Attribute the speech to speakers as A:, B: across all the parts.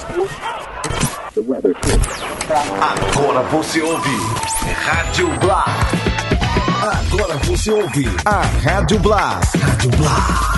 A: Agora você ouve Rádio Blá. Agora você ouve a Rádio Blá. Rádio Blá.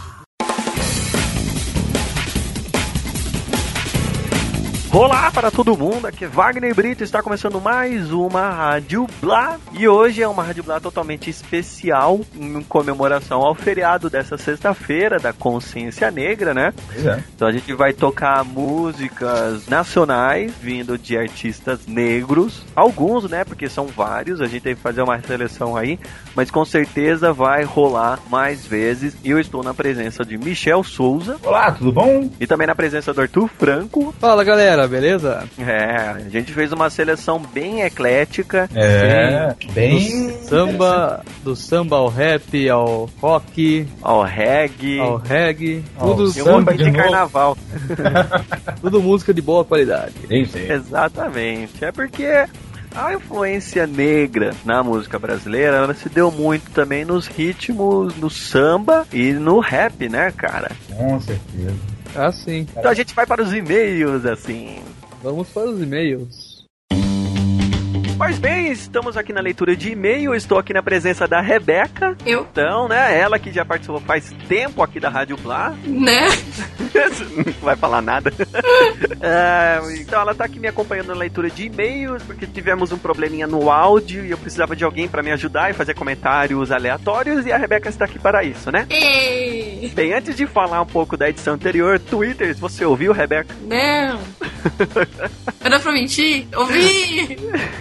B: Olá para todo mundo, aqui é Wagner Brito, está começando mais uma Rádio Blá. E hoje é uma Rádio Blá totalmente especial em comemoração ao feriado dessa sexta-feira da Consciência Negra, né? Então a gente vai tocar músicas nacionais vindo de artistas negros, alguns, né? Porque são vários, a gente tem que fazer uma seleção aí, mas com certeza vai rolar mais vezes. E eu estou na presença de Michel Souza.
C: Olá, tudo bom?
B: E também na presença do Arthur Franco.
D: Fala, galera. Beleza?
B: A gente fez uma seleção bem eclética.
D: Bem... Do samba ao rap, ao rock,
B: ao reggae.
D: Tudo
B: samba de carnaval.
D: Tudo música de boa qualidade.
B: Exatamente. É porque a influência negra na música brasileira, ela se deu muito também nos ritmos, no samba e no rap, né, cara?
C: Com certeza.
D: Ah, sim.
B: Então a gente vai para os e-mails, assim.
D: Vamos para os e-mails.
B: Pois bem, estamos aqui na leitura de e-mail, estou aqui na presença da Rebeca.
E: Eu?
B: Então, né, ela que já participou faz tempo aqui da Rádio Blá.
E: Né?
B: Não vai falar nada. Então ela tá aqui me acompanhando na leitura de e-mails, porque tivemos um probleminha no áudio e eu precisava de alguém para me ajudar e fazer comentários aleatórios, e a Rebeca está aqui para isso, né?
E: Ei.
B: Bem, antes de falar um pouco da edição anterior, Twitter, você ouviu, Rebeca?
E: Não. Era pra mentir? Ouvi!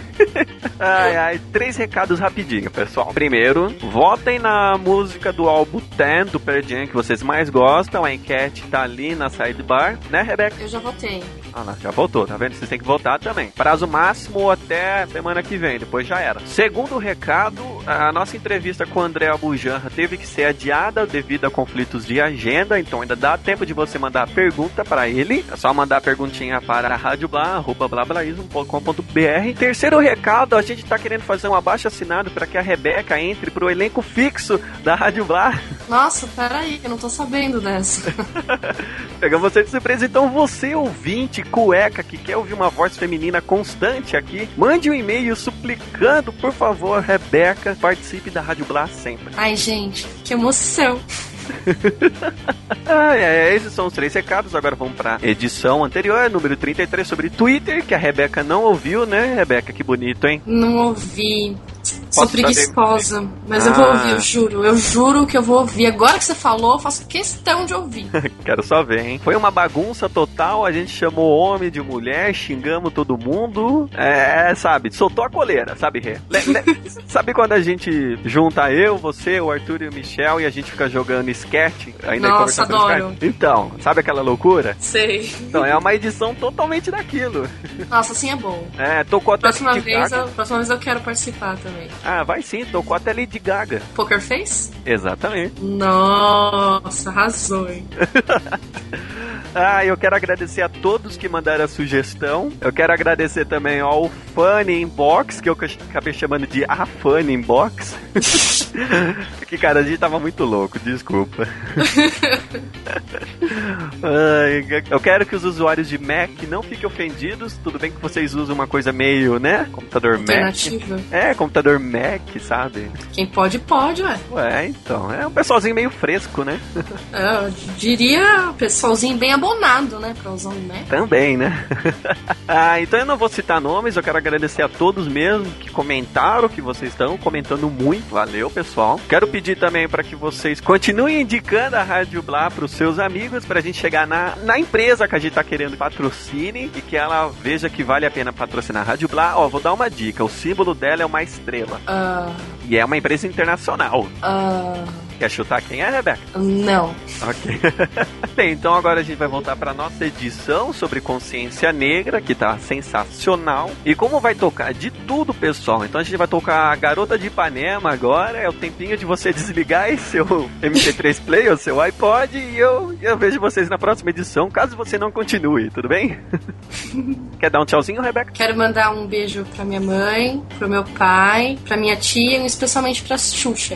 B: 3 recados rapidinho, pessoal. Primeiro, votem na música do álbum 10 do Pearl Jam que vocês mais gostam. A enquete tá ali na sidebar, né, Rebeca?
E: Eu já votei.
B: Ah, lá, já voltou, tá vendo? Vocês têm que votar também. Prazo máximo até semana que vem, depois já era. Segundo recado, a nossa entrevista com o André Abujanra teve que ser adiada devido a conflitos de agenda, então ainda dá tempo de você mandar a pergunta para ele. É só mandar a perguntinha para radioblá@blablaismo.com.br. Terceiro recado, a gente tá querendo fazer um abaixo-assinado para que a Rebeca entre pro elenco fixo da Rádio Blá.
E: Nossa, peraí, eu não tô sabendo dessa.
B: Pegamos você de surpresa, então você, ouvinte, cueca, que quer ouvir uma voz feminina constante aqui, mande um e-mail suplicando, por favor, Rebeca, participe da Rádio Blá sempre.
E: Ai, gente, que emoção.
B: Esses são os 3 recados. Agora vamos pra edição anterior, número 33, sobre Twitter, que a Rebeca não ouviu, né, Rebeca? Que bonito, hein?
E: Não ouvi. Sou preguiçosa, mas eu vou ouvir, eu juro que eu vou ouvir. Agora que você falou, eu faço questão de ouvir.
B: Quero só ver, hein? Foi uma bagunça total, a gente chamou homem de mulher, xingamos todo mundo, sabe, soltou a coleira, sabe, Rê? Sabe quando a gente junta eu, você, o Arthur e o Michel e a gente fica jogando sketch?
E: Nossa, adoro.
B: Então, sabe aquela loucura?
E: Sei.
B: Então, é uma edição totalmente daquilo.
E: Nossa, assim é bom.
B: Tocou até
E: próxima vez eu quero participar também.
B: Ah, vai sim, tocou até Lady Gaga.
E: Poker Face?
B: Exatamente.
E: Nossa, arrasou, hein?
B: Eu quero agradecer a todos que mandaram a sugestão. Eu quero agradecer também ao Funny Inbox, que eu acabei chamando de a Funny Inbox. Porque, cara, a gente tava muito louco, desculpa. Eu quero que os usuários de Mac não fiquem ofendidos. Tudo bem que vocês usam uma coisa meio, né? Computador
E: alternativa.
B: Mac. Computador Mac, sabe?
E: Quem pode, ué.
B: Então. É um pessoalzinho meio fresco, né?
E: Eu diria pessoalzinho bem abonado, né? Pra usar um Mac.
B: Também, né? Então eu não vou citar nomes, eu quero agradecer a todos mesmo que comentaram, que vocês estão comentando muito. Valeu, pessoal. Quero pedir também para que vocês continuem indicando a Rádio Blá pros seus amigos, pra gente chegar na empresa que a gente tá querendo patrocine e que ela veja que vale a pena patrocinar a Rádio Blá. Vou dar uma dica, o símbolo dela é uma estrela. E é uma empresa internacional. Quer chutar quem é, Rebeca?
E: Não.
B: Ok. Bem, então agora a gente vai voltar para nossa edição sobre consciência negra, que tá sensacional. E como vai tocar de tudo, pessoal, então a gente vai tocar a Garota de Ipanema agora. É o tempinho de você desligar aí seu MP3 Player, seu iPod, e eu vejo vocês na próxima edição, caso você não continue, tudo bem? Quer dar um tchauzinho, Rebeca?
E: Quero mandar um beijo pra minha mãe, pro meu pai, pra minha tia e especialmente pra Xuxa.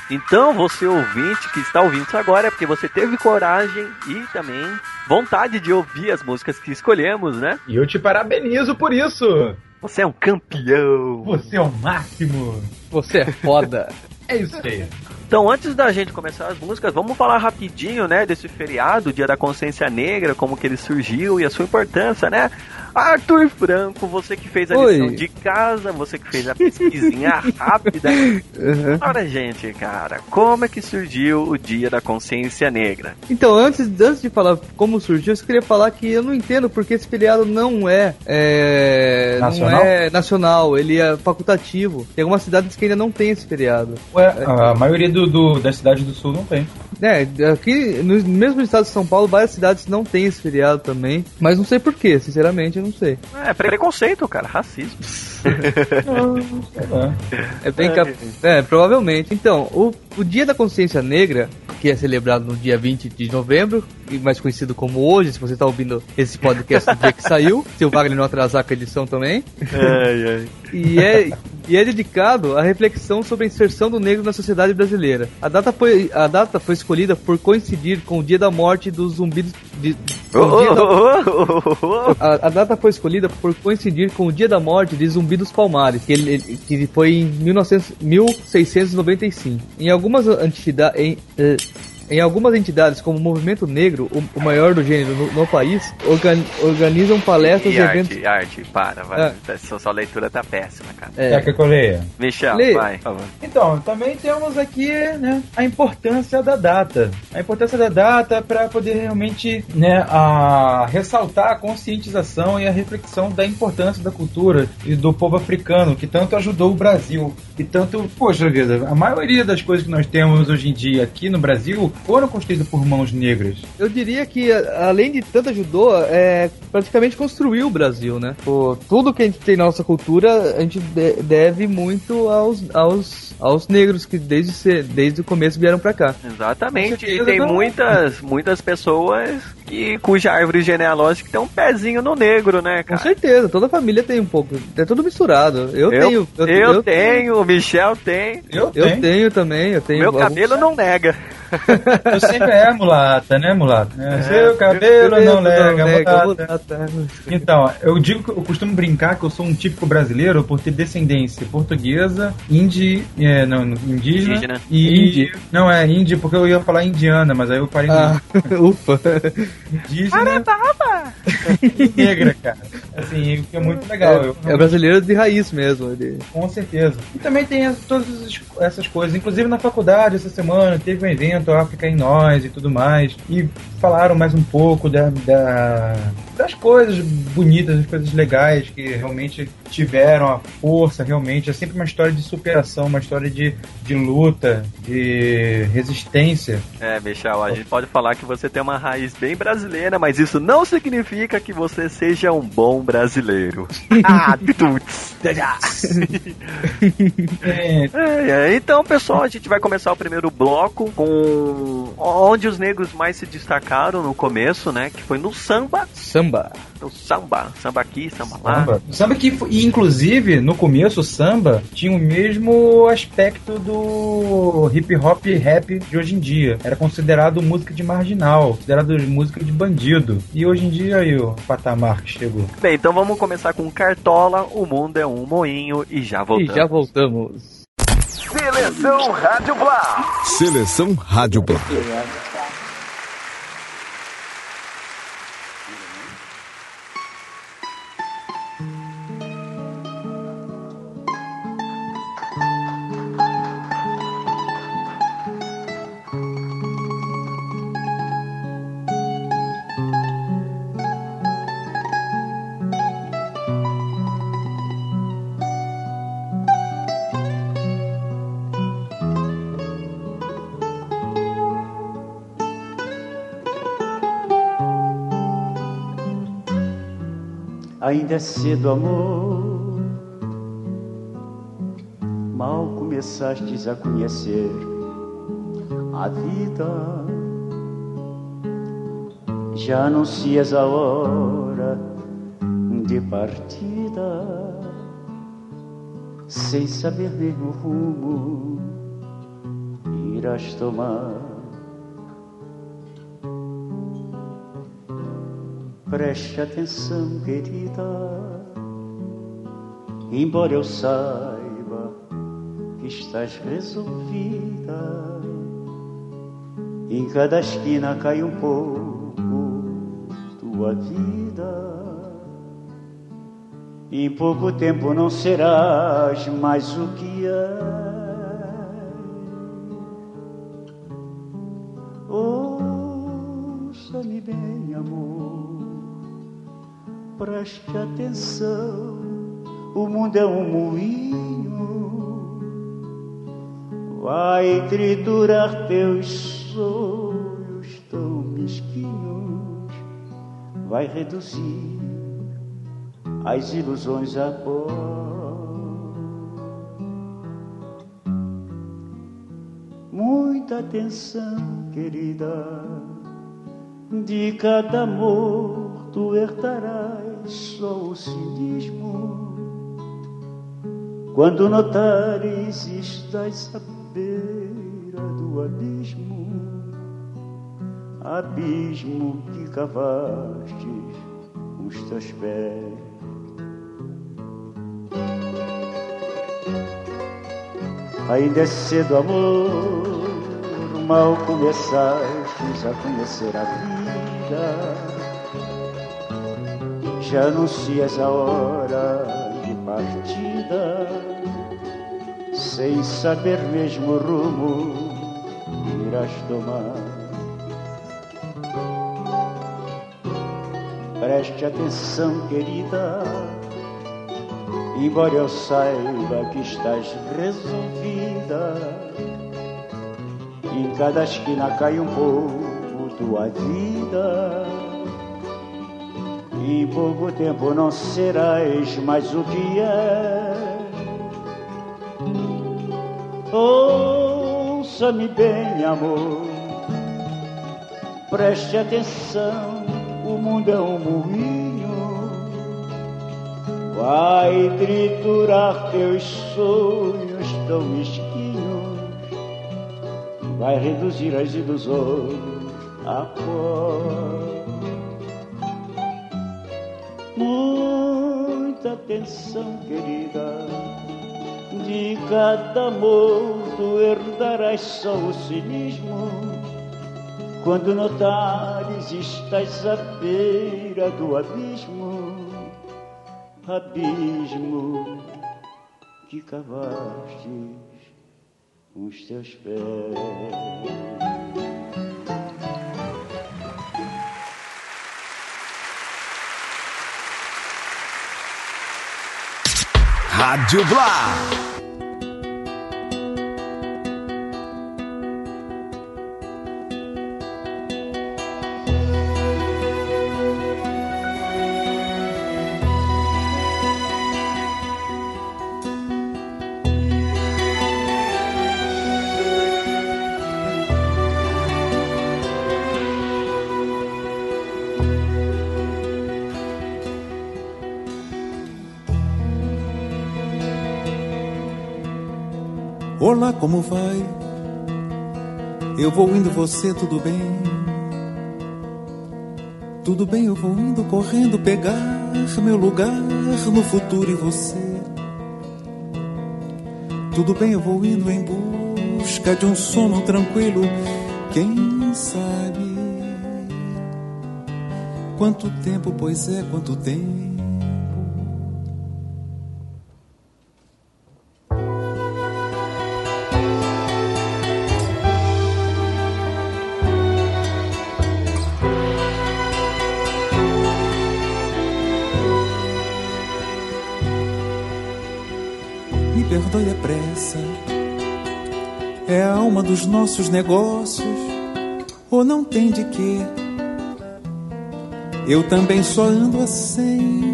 B: Então, você ouvinte que está ouvindo isso agora é porque você teve coragem e também vontade de ouvir as músicas que escolhemos, né?
C: E eu te parabenizo por isso.
B: Você é um campeão.
C: Você é o máximo.
D: Você é foda.
C: É isso aí.
B: Então, antes da gente começar as músicas, vamos falar rapidinho, né, desse feriado, Dia da Consciência Negra, como que ele surgiu e a sua importância, né? Arthur Franco, você que fez a lição de casa, você que fez a pesquisinha rápida. Olha, gente, cara, como é que surgiu o Dia da Consciência Negra?
D: Então, antes de falar como surgiu, eu só queria falar que eu não entendo porque esse feriado não é nacional, ele é facultativo. Tem algumas cidades que ainda não tem esse feriado.
C: Ué, a maioria das cidades do sul não tem.
D: Aqui, mesmo no estado de São Paulo, várias cidades não tem esse feriado também. Mas não sei porquê, sinceramente, eu não sei.
B: É preconceito, cara, racismo.
D: Provavelmente. Então, o Dia da Consciência Negra, que é celebrado no dia 20 de novembro, e mais conhecido como hoje, se você está ouvindo esse podcast no dia que saiu, se o Wagner não atrasar com a edição também. E é dedicado à reflexão sobre a inserção do negro na sociedade brasileira. A data foi escolhida por coincidir com o dia da morte dos zumbis. A data foi escolhida por coincidir com o dia da morte de Zumbi dos Palmares, que foi em 1695. Em algumas entidades, como o Movimento Negro, o maior do gênero no país, organizam palestras e eventos...
B: Vai. Sua leitura tá péssima, cara.
C: Quer que eu leia?
B: Michel, vai, por favor.
C: Então, também temos aqui, né, a importância da data. A importância da data para poder realmente, né, ressaltar a conscientização e a reflexão da importância da cultura e do povo africano, que tanto ajudou o Brasil. E tanto, poxa vida, a maioria das coisas que nós temos hoje em dia aqui no Brasil foram construídas por mãos negras. Eu diria que, além de tanto ajudou, praticamente construiu o Brasil, né? Tudo que a gente tem na nossa cultura, a gente deve muito aos negros que desde o começo vieram pra cá.
B: Exatamente, e tem muitas pessoas cuja árvore genealógica tem um pezinho no negro, né, cara?
D: Com certeza, toda família tem um pouco, é tudo misturado. Eu tenho,
B: o Michel tem.
D: Eu tenho também,
B: Meu cabelo não nega.
C: Eu sempre mulata, né, mulata? Seu cabelo não nega, mulata. Então, eu costumo brincar que eu sou um típico brasileiro por ter descendência portuguesa, indígena. E não é índia, porque eu ia falar indiana, mas aí eu parei
D: ufa.
C: Indígena e negra, cara. Assim, é muito legal.
D: É brasileiro de raiz mesmo.
C: Com certeza. E também tem todas essas coisas. Inclusive na faculdade, essa semana, teve um evento África em Nós e tudo mais. E falaram mais um pouco das coisas bonitas, das coisas legais que realmente tiveram a força, realmente. É sempre uma história de superação, uma história de luta, de resistência.
B: Michel, a gente pode falar que você tem uma raiz bem brasileira, mas isso não significa que você seja um bom brasileiro. Então, pessoal, a gente vai começar o primeiro bloco com onde os negros mais se destacaram no começo, né? Que foi no samba. No samba aqui, samba lá.
C: Samba que, inclusive, no começo, o samba tinha o mesmo aspecto do hip hop rap de hoje em dia. Era considerado música de marginal, considerado música de bandido. E hoje em dia aí o patamar que chegou.
B: Bem, então vamos começar com Cartola, O Mundo é um Moinho e já voltamos.
A: Seleção Rádio Blá. Seleção Rádio Blá.
F: Ainda é cedo, amor, mal começastes a conhecer a vida, já anuncias a hora de partida, sem saber nem o rumo irás tomar. Preste atenção, querida, embora eu saiba que estás resolvida. Em cada esquina cai um pouco tua vida. Em pouco tempo não serás mais o que é. Ouça-me bem, amor, preste atenção. O mundo é um moinho, vai triturar teus sonhos tão mesquinhos, vai reduzir as ilusões a pó. Muita atenção, querida, de cada amor tu herdarás só o cinismo. Quando notares estás à beira do abismo, abismo que cavastes com os teus pés. Ainda é cedo, amor, mal começastes a conhecer a vida. Já anuncias a hora de partida, sem saber mesmo o rumo que irás tomar. Preste atenção, querida, embora eu saiba que estás resolvida. Em cada esquina cai um pouco tua vida. Em pouco tempo não serás mais o que é. Ouça-me bem, amor, preste atenção. O mundo é um moinho, vai triturar teus sonhos tão mesquinhos, vai reduzir as ilusões a pó. Muita atenção, querida, de cada amor tu herdarás só o cinismo. Quando notares estás à beira do abismo, abismo que cavastes com os teus pés.
A: Rádio Blá.
G: Olá, como vai? Eu vou indo, você, tudo bem? Tudo bem, eu vou indo, correndo, pegar meu lugar no futuro e você. Tudo bem, eu vou indo em busca de um sono tranquilo. Quem sabe? Quanto tempo, pois é, quanto tempo. Perdoe a pressa, é a alma dos nossos negócios, ou não tem de quê? Eu também só ando assim.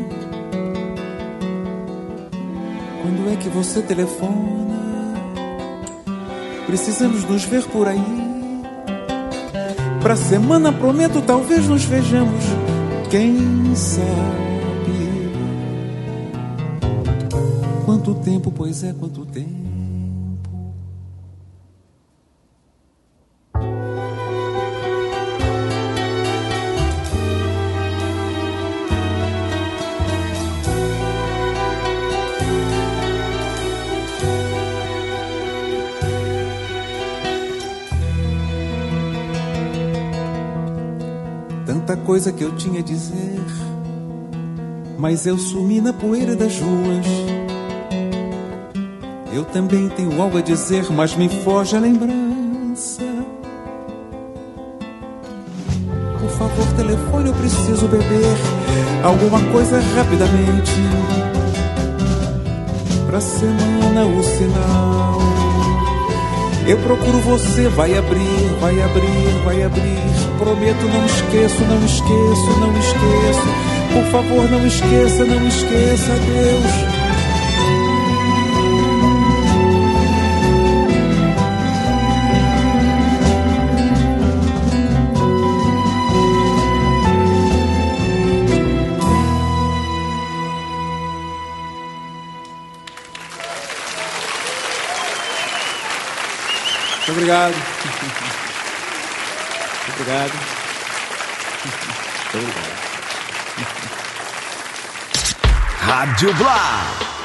G: Quando é que você telefona? Precisamos nos ver por aí. Pra semana prometo, talvez nos vejamos. Quem sabe? Quanto tempo, pois é, quanto tempo. Tanta coisa que eu tinha a dizer, mas eu sumi na poeira das ruas. Eu também tenho algo a dizer, mas me foge a lembrança. Por favor, telefone, eu preciso beber alguma coisa rapidamente. Pra semana o sinal. Eu procuro você, vai abrir, vai abrir, vai abrir. Prometo, não esqueço, não esqueço, não esqueço. Por favor, não esqueça, não esqueça, Deus.
H: Obrigado. Obrigado. Obrigado.
A: Rádio Blá.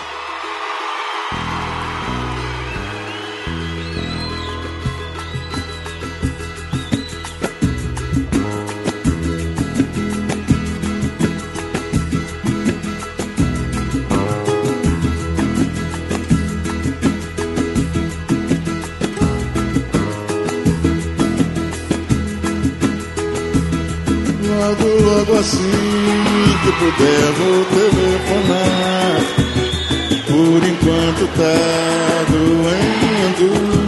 I: Logo assim que puder vou telefonar. Por enquanto tá doendo.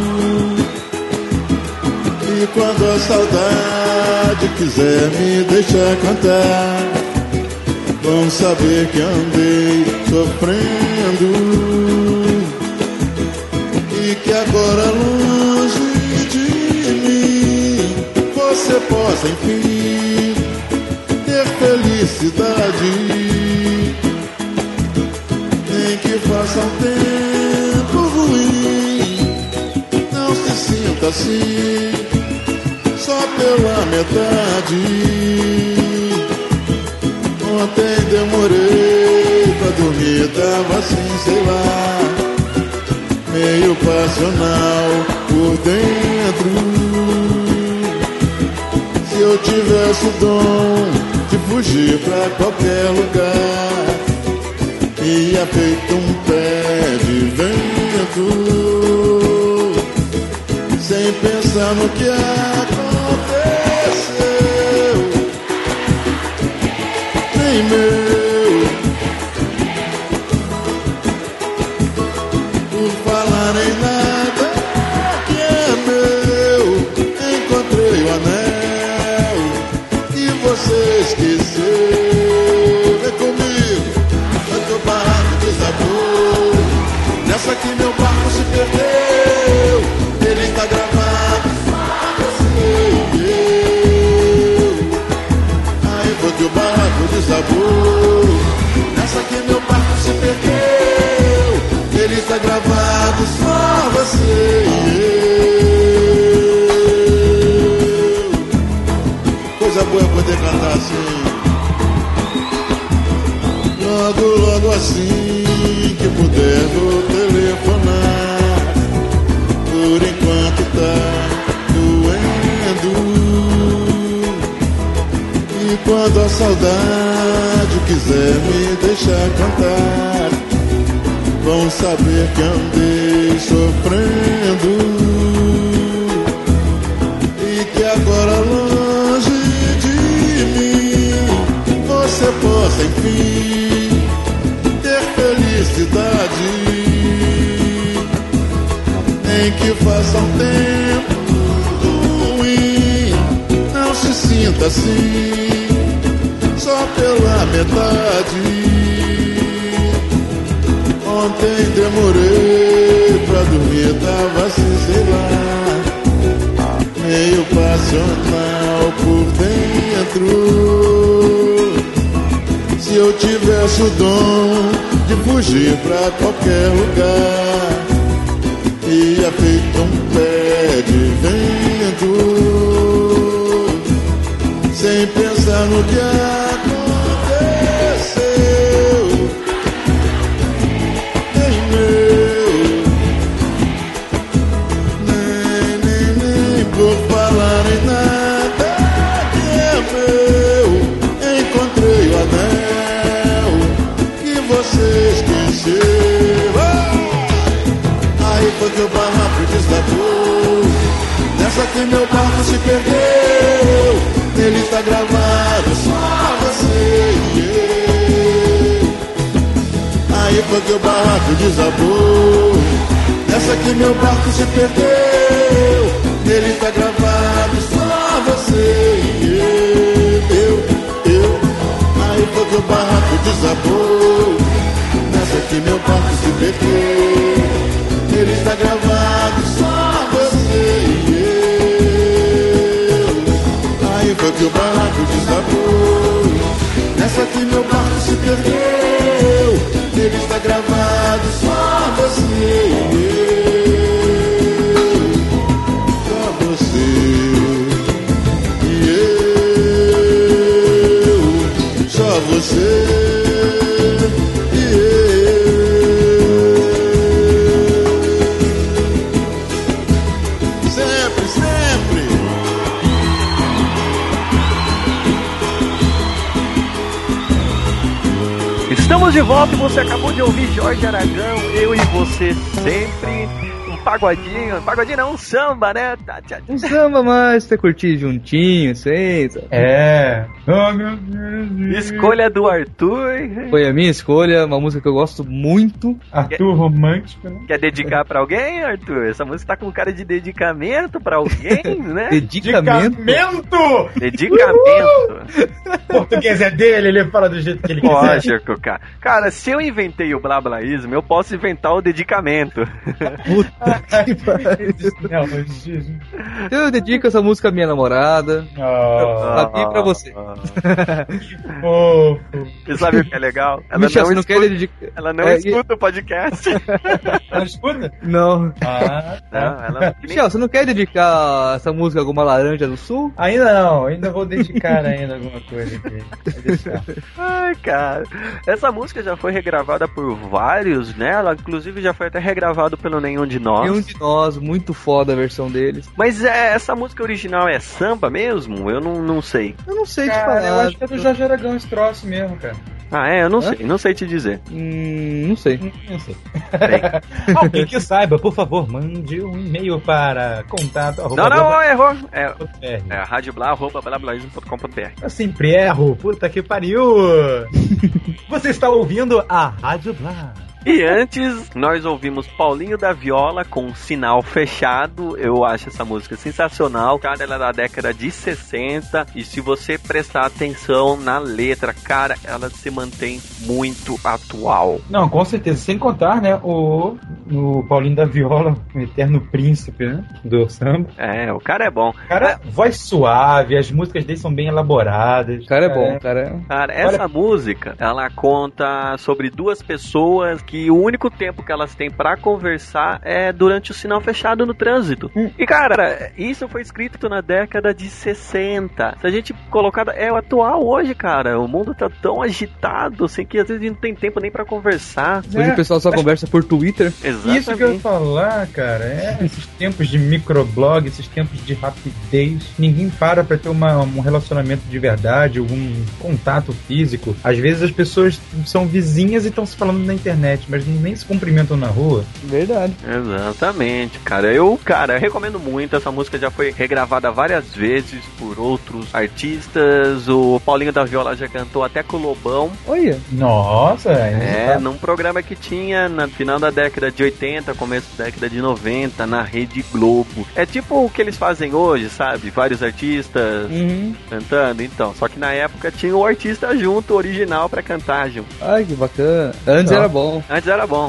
I: E quando a saudade quiser me deixar cantar, vão saber que andei sofrendo. E que agora longe de mim você possa enfim ter felicidade, nem que faça um tempo ruim. Não se sinta assim, só pela metade. Ontem demorei pra dormir, tava assim, sei lá, meio passional por dentro. Se eu tivesse o dom de fugir pra qualquer lugar, ia feito um pé de vento, sem pensar no que aconteceu. Nem meu, por falar em nada que é meu, encontrei o anel que você esqueceu. Vem comigo, eu tô parado, desabou. Nessa que meu barco se perdeu, ele tá gravado, você e eu. Aí foi que o barco desabou. Nessa que meu barco se perdeu, ele tá gravado, só você e eu. Coisa boa poder cantar assim. Logo, logo assim que puder vou telefonar. Por enquanto tá doendo. E quando a saudade quiser me deixar cantar, vão saber que andei sofrendo. E que agora longe de mim você possa enfim ter felicidade, nem que faça um tempo ruim. Não se sinta assim, só pela metade. Ontem demorei pra dormir, tava assim, sei lá, meio passional por dentro. Se eu tivesse o dom de fugir pra qualquer lugar, ia feito um pé de vento, sem pensar no que aconteceu. Nem meu, nem por falar em nada que é meu. se perdeu. Nele está gravado só você e eu. Aí foi que o barraco desabou. Nessa que meu barco se perdeu. Nele está gravado só você e eu. Aí foi que o barraco desabou. Nessa que meu barco se perdeu. Nele está gravado só você e eu. Aí foi que o barraco desabou. Nessa que meu barco se perdeu. Nele está gravado só você e eu. Só você e eu. Só você e eu. Sempre, sempre.
B: Estamos de volta e você acabou de ouvir Jorge Aragão, eu e você sempre. Um pagodinho não, um samba, né?
D: Um samba mais, você curtir juntinho, sei.
C: É. Oh, meu Deus.
B: Escolha do Arthur.
D: Foi a minha escolha, uma música que eu gosto muito.
C: Arthur romântico, né?
B: Quer dedicar pra alguém, Arthur? Essa música tá com cara de dedicamento pra alguém, né?
D: Dedicamento?
B: Dedicamento.
C: Português é dele, ele fala do jeito que ele quiser.
B: Lógico, cara. Cara, se eu inventei o blablaísmo, eu posso inventar o dedicamento.
D: Puta que pariu. Eu dedico essa música à minha namorada. Sabia pra você.
B: Você sabe o que é legal? Ela
D: Michel,
B: não,
D: escuta,
B: ela não escuta o podcast.
C: Ela escuta?
D: Não.
C: Tá.
B: Não,
D: Michel, você não quer dedicar essa música a alguma laranja do sul?
C: Ainda não, ainda vou dedicar ainda alguma coisa aqui.
B: Ai, cara. Essa música já foi regravada por vários, né? Ela inclusive já foi até regravada pelo Nenhum de Nós.
D: Nenhum de Nós, muito foda a versão deles.
B: Mas essa música original é samba mesmo? Eu não sei.
D: Eu não sei te
C: Cara,
D: falar.
C: eu acho que é do Jorge Aragão esse troço mesmo, cara.
B: Ah, eu não sei, não sei te dizer.
D: Não sei.
C: Não sei. Alguém que saiba, por favor, mande um e-mail para contato.
B: Não, errou. É
C: É
B: radiobla@blablaísmo.com.br.
C: Eu sempre erro, puta que pariu. Você está ouvindo a Rádio Blá.
B: E antes, nós ouvimos Paulinho da Viola com Sinal Fechado. Eu acho essa música sensacional. Cara, ela é da década de 60. E se você prestar atenção na letra, cara, ela se mantém muito atual.
C: Não, com certeza. Sem contar, né, o Paulinho da Viola, o eterno príncipe, né, do samba.
B: É, o cara é bom.
C: Cara, voz suave, as músicas dele são bem elaboradas.
D: O cara é bom, cara.
B: Cara, essa música, ela conta sobre duas pessoas que o único tempo que elas têm pra conversar é durante o sinal fechado no trânsito. E, cara, isso foi escrito na década de 60. Se a gente colocar... É o atual hoje, cara. O mundo tá tão agitado, assim, que às vezes não tem tempo nem pra conversar.
D: Hoje o pessoal só conversa por Twitter.
B: Exatamente.
C: Isso que eu ia falar, cara, esses tempos de microblog, esses tempos de rapidez, ninguém para pra ter um relacionamento de verdade, algum contato físico. Às vezes as pessoas são vizinhas e estão se falando na internet, mas nem se cumprimentam na rua.
D: Verdade.
B: Exatamente, cara. Eu recomendo muito. Essa música já foi regravada várias vezes por outros artistas. O Paulinho da Viola já cantou até com o Lobão.
D: Olha.
C: Nossa,
B: num programa que tinha no final da década de 80, começo da década de 90, na Rede Globo. É tipo o que eles fazem hoje, sabe? Vários artistas cantando. Então, só que na época tinha o artista junto, original, pra cantar junto.
D: Ai, que bacana. Antes era bom.
B: Antes era bom.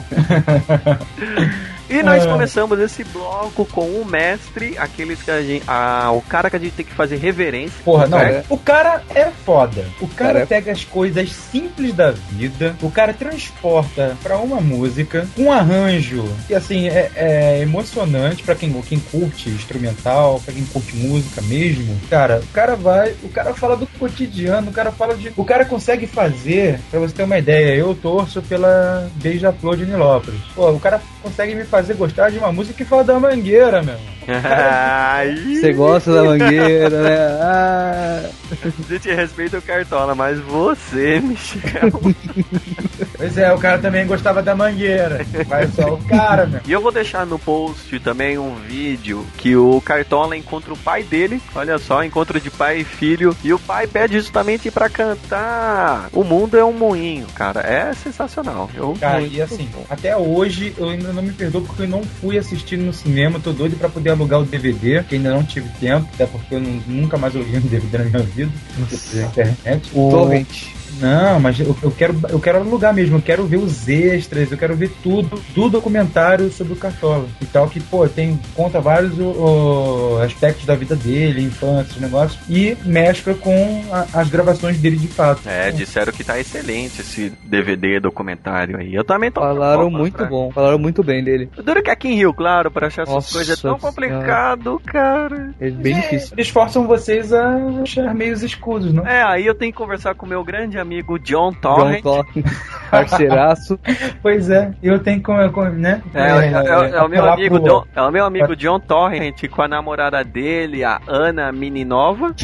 B: E nós começamos esse bloco com o mestre, aqueles que o cara que a gente tem que fazer reverência.
C: Porra, não, o cara é foda. O cara pega as coisas simples da vida, o cara transporta pra uma música, um arranjo que, assim, é emocionante pra quem curte instrumental, pra quem curte música mesmo. Cara, o cara fala do cotidiano, o cara consegue fazer, pra você ter uma ideia, eu torço pela Beija-Flor de Nilópolis. Pô, o cara consegue me fazer gostar de uma música que fala da Mangueira, meu.
D: Você gosta da Mangueira, né?
B: A gente respeita o Cartola, mas você, Michel...
C: Pois é, o cara também gostava da mangueira. Vai só o cara, meu.
B: E eu vou deixar no post também um vídeo que o Cartola encontra o pai dele. Olha só, encontro de pai e filho. E o pai pede justamente pra cantar O Mundo é um Moinho, cara. É sensacional.
C: Cara, e assim, até hoje eu ainda não me perdoo porque eu não fui assistir no cinema. Tô doido pra poder alugar o DVD, que ainda não tive tempo, até porque eu nunca mais ouvi um DVD na minha vida. Na internet.
D: Torrent.
C: Não, mas eu quero alugar mesmo, eu quero ver os extras, eu quero ver tudo do documentário sobre o Cartola e tal, que, pô, conta vários aspectos da vida dele, infância, esses negócios, e mescla com as gravações dele de fato.
B: Disseram que tá excelente esse DVD documentário aí. Eu também tô
D: Falaram muito bom, falaram muito bem dele.
B: Duro que aqui em Rio Claro, pra achar essas coisas é tão complicado, cara.
D: É bem difícil.
C: Eles forçam vocês a achar meios escusos, não?
B: Aí eu tenho que conversar com o meu grande amigo John Torrent.
D: Parceiraço.
C: Pois é, eu tenho que, né?
B: É o meu amigo John Torrent com a namorada dele, a Ana Mininova.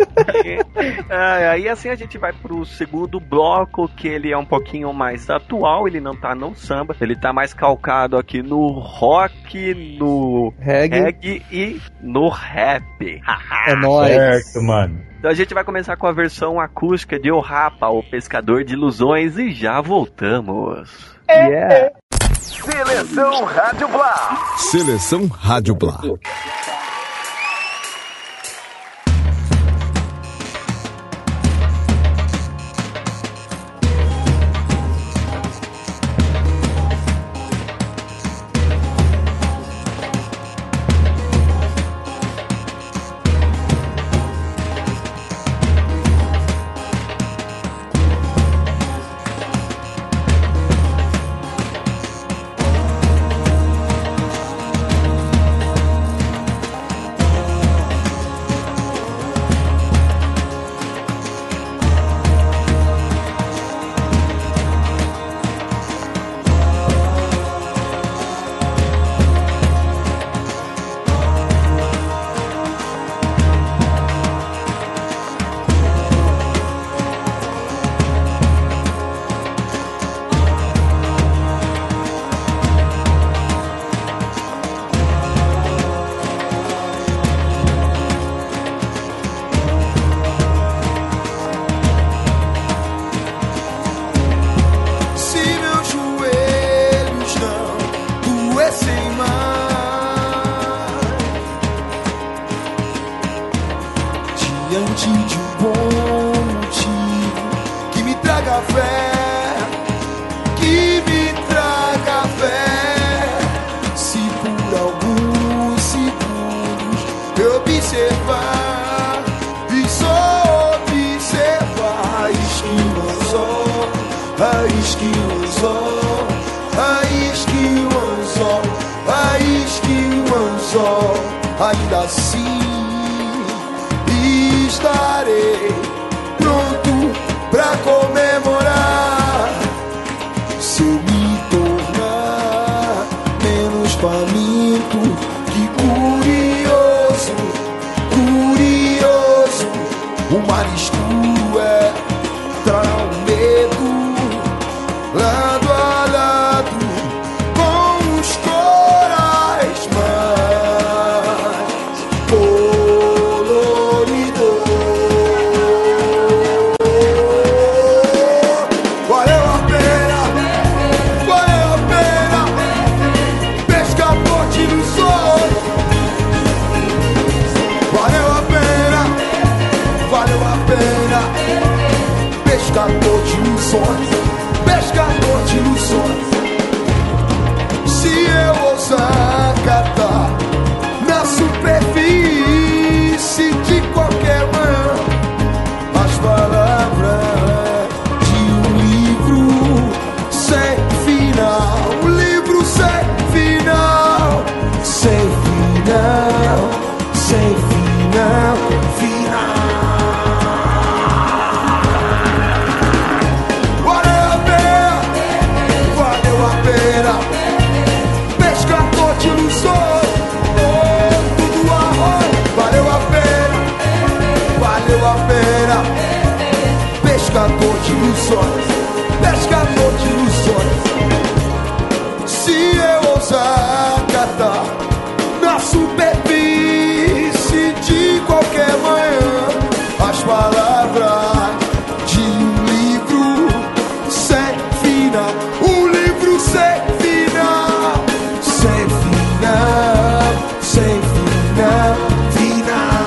B: Aí assim a gente vai pro segundo bloco, que ele é um pouquinho mais atual, ele não tá no samba, ele tá mais calcado aqui no rock, no reggae e no rap.
D: É nóis.
C: Certo, mano.
B: Então a gente vai começar com a versão acústica de O Rapa, o Pescador de Ilusões, e já voltamos.
A: Seleção Rádio Blá. Seleção Rádio Blá.
I: Ainda assim estarei pronto pra comemorar. Se eu me tornar menos faminto que curioso, o mar escuro trará o medo lado a lado com os corais mais coloridos. Valeu a pena, pescador de ilusões. Valeu a pena, pescador de ilusões. Pescador de ilusões. Se eu ousar catar na superfície de qualquer mão as palavras de um livro sem final, um livro sem final, sem final, sem final, final. Pescador de ilusões, palavras de um livro sem final, um livro sem final, sem final, sem final, final.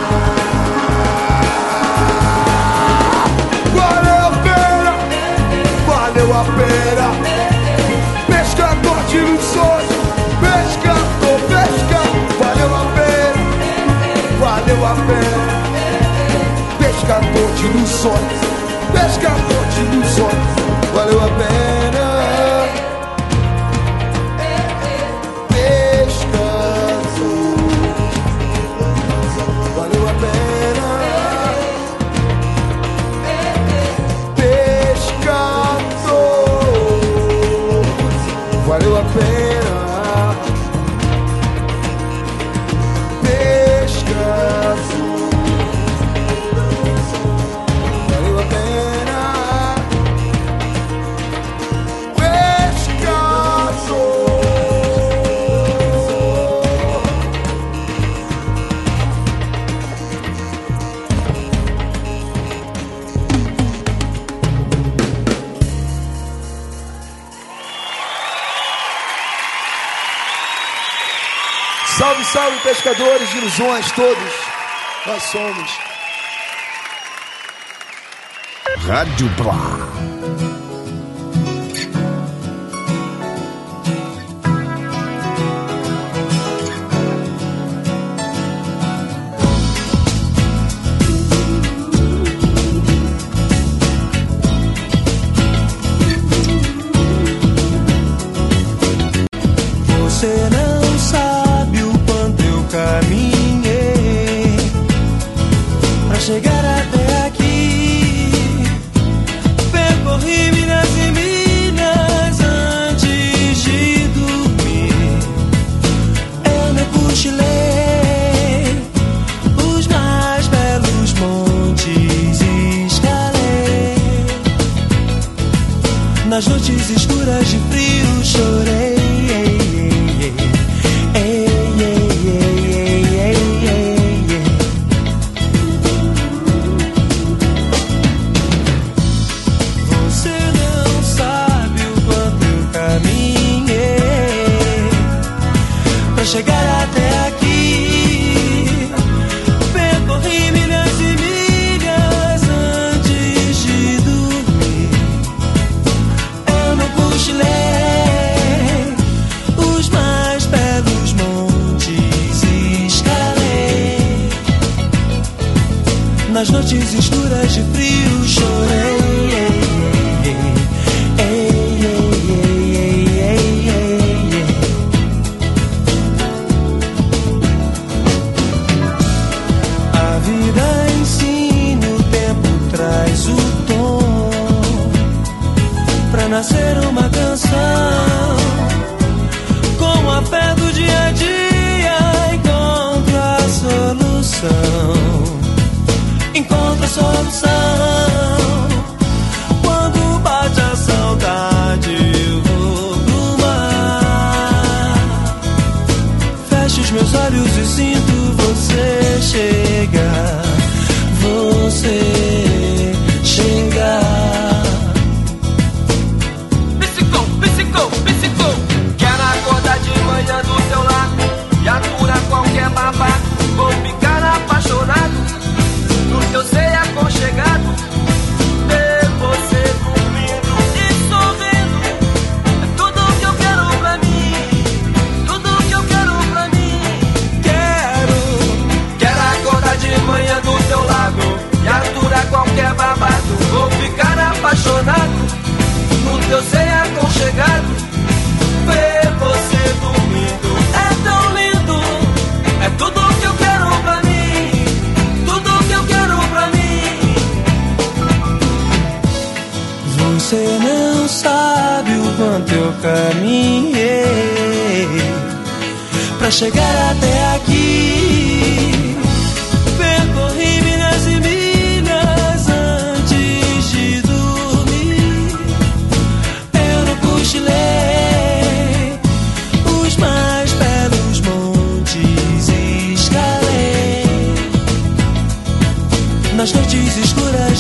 I: Valeu a pena, valeu a pena. Pescador de ilusões, pescador, pescador, valeu a pena, valeu a pena. Pescador de ilusões, pescador de ilusões, valeu a pena. Pescador, valeu a pena. Pescador, valeu a pena. Salve, salve, pescadores de ilusões, todos nós somos
A: Rádio Blá.
H: Você não sabe o quanto eu caminhei pra chegar até aqui. Percorri milhas e milhas antes de dormir. Eu me cochilei os mais belos montes e escalei. Nas noites escuras de frio chorei. Chegar até aqui, percorri milhas e milhas antes de dormir. Eu não cochilei os mais belos montes e escalei. Nas noites escuras de frio chorei. Nascer uma canção com a fé do dia a dia. Encontra a solução, encontra a solução. Quando bate a saudade, eu vou pro mar. Fecho os meus olhos e sinto você chegar. Você chegar. Quero acordar de manhã do teu lado e aturar qualquer babado. Vou ficar apaixonado no teu ser aconchegado. Ver você dormindo e sorrindo é tudo que eu quero pra mim. Tudo que eu quero pra mim. Quero acordar de manhã do teu lado e aturar qualquer babado. Vou ficar apaixonado no teu ser aconchegado. Ver você dormindo é tão lindo. É tudo que eu quero pra mim. Tudo que eu quero pra mim. Você não sabe o quanto eu caminhei pra chegar até aqui. Percorri milhas e milhas antes de dormir. Eu não cochilei os mais belos montes e escalei. Nas noites escuras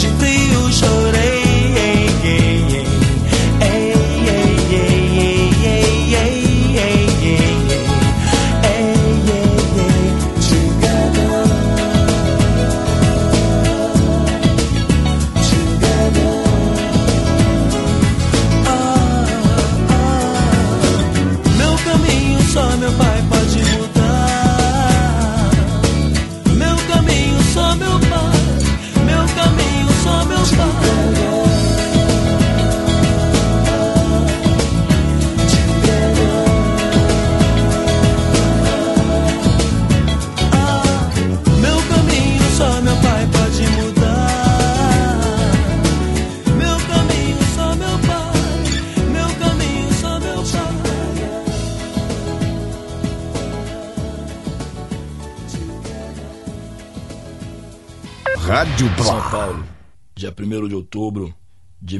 A: Rádio Blá.
J: São Paulo, dia 1º de outubro de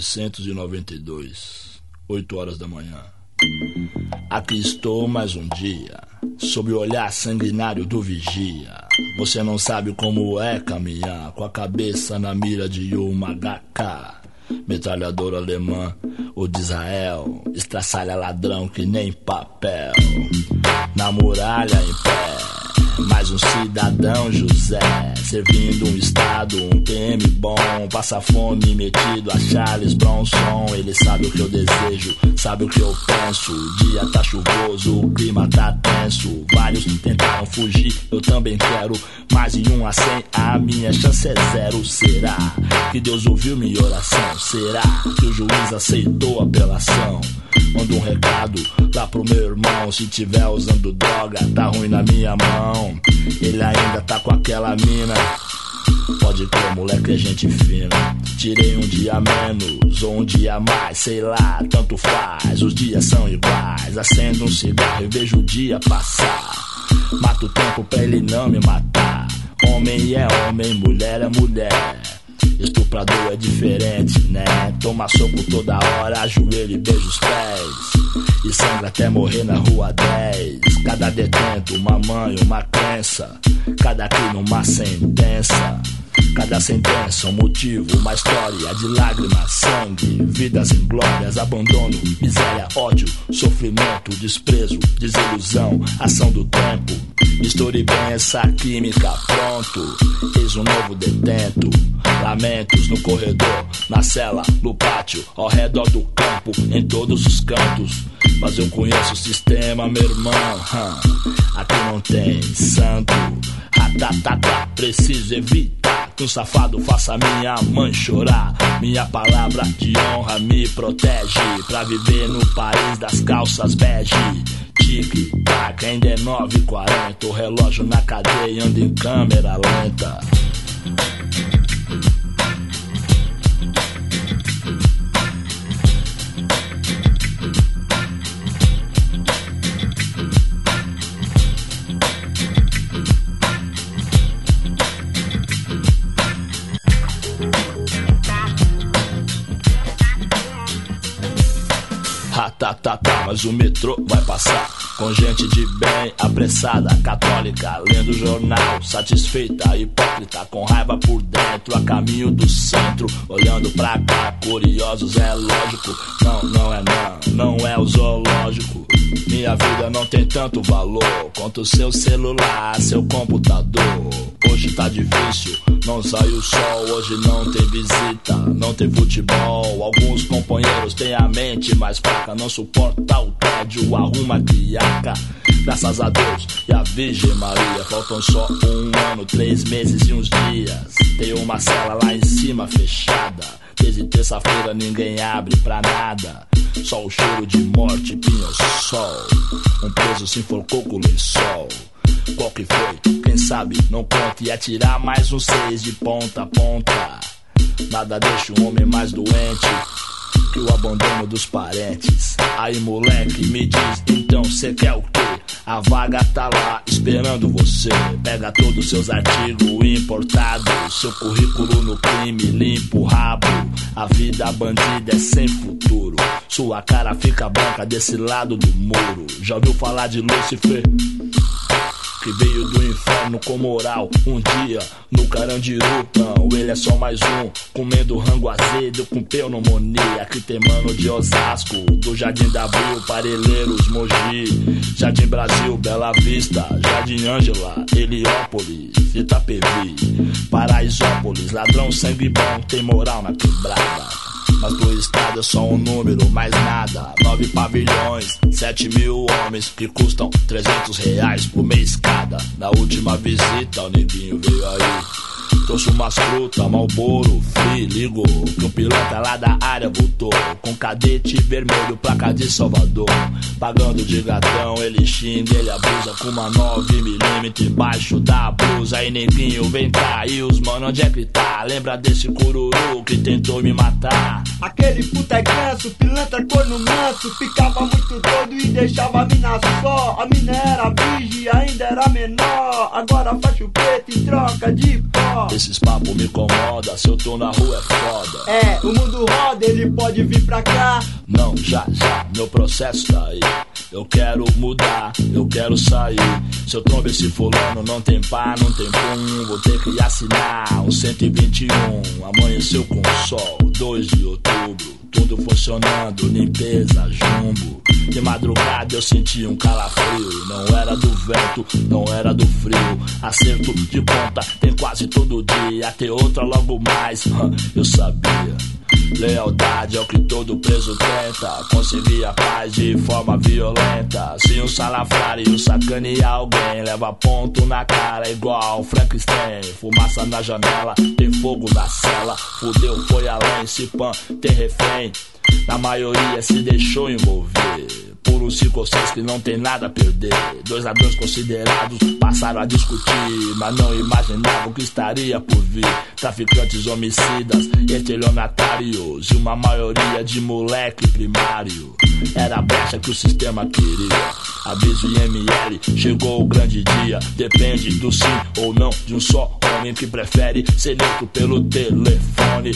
J: 1992, 8 horas da manhã. Aqui estou mais um dia, sob o olhar sanguinário do vigia. Você não sabe como é caminhar com a cabeça na mira de uma HK. Metralhadora alemã ou de Israel, estraçalha ladrão que nem papel. Na muralha em pé, mais um cidadão José, servindo um estado, um PM bom. Passa fome metido a Charles Bronson. Ele sabe o que eu desejo, sabe o que eu penso. O dia tá chuvoso, o clima tá tenso. Vários tentaram fugir, eu também quero. Mas em 1 a 100 a minha chance é 0. Será que Deus ouviu minha oração? Será que o juiz aceitou a apelação? Manda um recado lá pro meu irmão. Se tiver usando droga, tá ruim na minha mão. Ele ainda tá com aquela mina. Pode crer, moleque, é gente fina. Tirei um dia menos ou um dia mais, sei lá, tanto faz. Os dias são iguais. Acendo um cigarro e vejo o dia passar. Mato o tempo pra ele não me matar. Homem é homem, mulher é mulher. Estuprador é diferente, né? Toma soco toda hora, ajoelha e beija os pés. E sangra até morrer na rua 10. Cada detento, uma mãe, uma crença. Cada crime, uma sentença. Cada sentença, um motivo, uma história de lágrimas, sangue, vidas inglórias, abandono, miséria, ódio, sofrimento, desprezo, desilusão, ação do tempo. Misture bem essa química, pronto. Eis um novo detento. Lamentos no corredor, na cela, no pátio, ao redor do campo, em todos os cantos. Mas eu conheço o sistema, meu irmão. Aqui não tem santo. Ratatata, preciso evitar que um safado faça minha mãe chorar. Minha palavra de honra me protege pra viver no país das calças bege. Tic-tac, ainda é 9h40. O relógio na cadeia anda em câmera lenta. Mas o metrô vai passar com gente de bem, apressada, católica, lendo jornal, satisfeita, hipócrita, com raiva por dentro, a caminho do centro, olhando pra cá, curiosos, é lógico. Não é o zoológico. Minha vida não tem tanto valor quanto seu celular, seu computador. Hoje tá difícil, não sai o sol. Hoje não tem visita, não tem futebol. Alguns companheiros têm a mente mais fraca, não suporta o tédio, arruma criaca. Graças a Deus e a Virgem Maria, faltam só 1 ano, 3 meses e uns dias. Tem uma cela lá em cima fechada. Desde terça-feira ninguém abre pra nada. Só o cheiro de morte, pinho-sol. Um preso se enforcou com o lençol. Qual que foi? Quem sabe? Não conta. E atirar mais um 6 de ponta a ponta. Nada deixa um homem mais doente que o abandono dos parentes. Aí moleque, me diz, então cê quer o quê? A vaga tá lá esperando você. Pega todos os seus artigos importados, seu currículo no crime, limpa o rabo. A vida bandida é sem futuro. Sua cara fica branca desse lado do muro. Já ouviu falar de Lúcifer? Que veio do inferno com moral. Um dia no Carandiru, não, ele é só mais um, comendo rango azedo com pneumonia. Aqui tem mano de Osasco, do Jardim da Abril, Parelheiros, Mogi, Jardim Brasil, Bela Vista, Jardim Ângela, Heliópolis, Itapevi, Paraisópolis. Ladrão sangue bom, tem moral na quebrada. Mas pro estado é só um número, mais nada. 9 pavilhões, 7 mil homens que custam R$300 por mês cada. Na última visita o neguinho veio aí, trouxe umas frutas, Marlboro, Free, ligou que o piloto lá da área voltou com cadete vermelho, placa de Salvador. Pagando de gatão, ele xinga, ele abusa com uma 9mm embaixo da blusa. Aí neguinho, vem cá, e os mano, onde é que tá? Lembra desse cururu que tentou me matar?
K: Aquele puta é ganso, pilantra corno manso, ficava muito doido e deixava a mina só. A mina era virgem, ainda era menor, agora faz chupeta em troca de pó.
J: Esses papos me incomodam, se eu tô na rua é foda.
K: É, o mundo roda, ele pode vir pra cá.
J: Não, já, meu processo tá aí. Eu quero mudar, eu quero sair. Se eu trombo esse fulano, não tem pá, não tem pum. Vou ter que assinar um 121. Amanheceu com sol, 2 de outubro. Tudo funcionando, limpeza, jumbo. De madrugada eu senti um calafrio. Não era do vento, não era do frio. Acerto de conta tem quase todo dia. Ter outra logo mais, eu sabia. Lealdade é o que todo preso tenta. Conseguir a paz de forma violenta. Se um salafrário sacanear alguém, leva ponto na cara igual Frankenstein. Fumaça na janela, tem fogo na cela. Fudeu, foi além, se pan, tem refém. Na maioria se deixou envolver por uns 5 ou 6 que não tem nada a perder. 2 ladrões considerados passaram a discutir, mas não imaginavam o que estaria por vir. Traficantes, homicidas, estelionatários e uma maioria de moleque primário. Era a brecha que o sistema queria. Aviso IML, chegou o grande dia. Depende do sim ou não de um só homem que prefere ser neutro pelo telefone.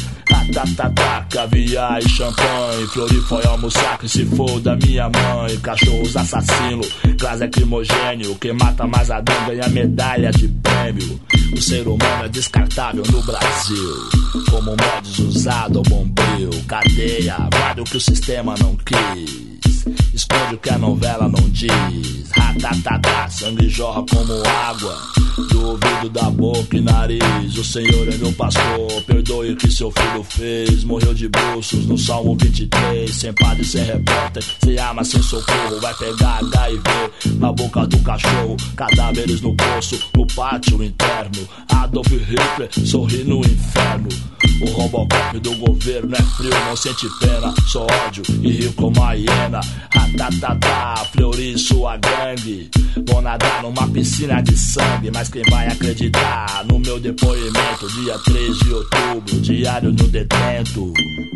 J: Caviar e champanhe, florifoia almoçar que se for da minha mãe. Cachorros assassinos, gás lacrimogênio. Quem mata mais Adão ganha medalha de prêmio. O ser humano é descartável no Brasil, como mods usado ao bombril. Cadeia, guarda o que o sistema não quis. Esconde o que a novela não diz. Ratatatá, sangue jorra como água do ouvido, da boca e nariz. O Senhor é meu pastor, perdoe o que seu filho fez. Morreu de bruços no Salmo 23. Sem padre, sem repórter, sem arma, sem socorro. Vai pegar HIV na boca do cachorro. Cadáveres no poço, no pátio interno. Adolf Hitler sorri no inferno. O Robocop do governo é frio, não sente pena. Só ódio e rio como a hiena. Ratatatá, Fleury, sua gangue. Vou nadar numa piscina de sangue. Mas quem vai acreditar no meu depoimento? Dia 3 de outubro, diário do detento.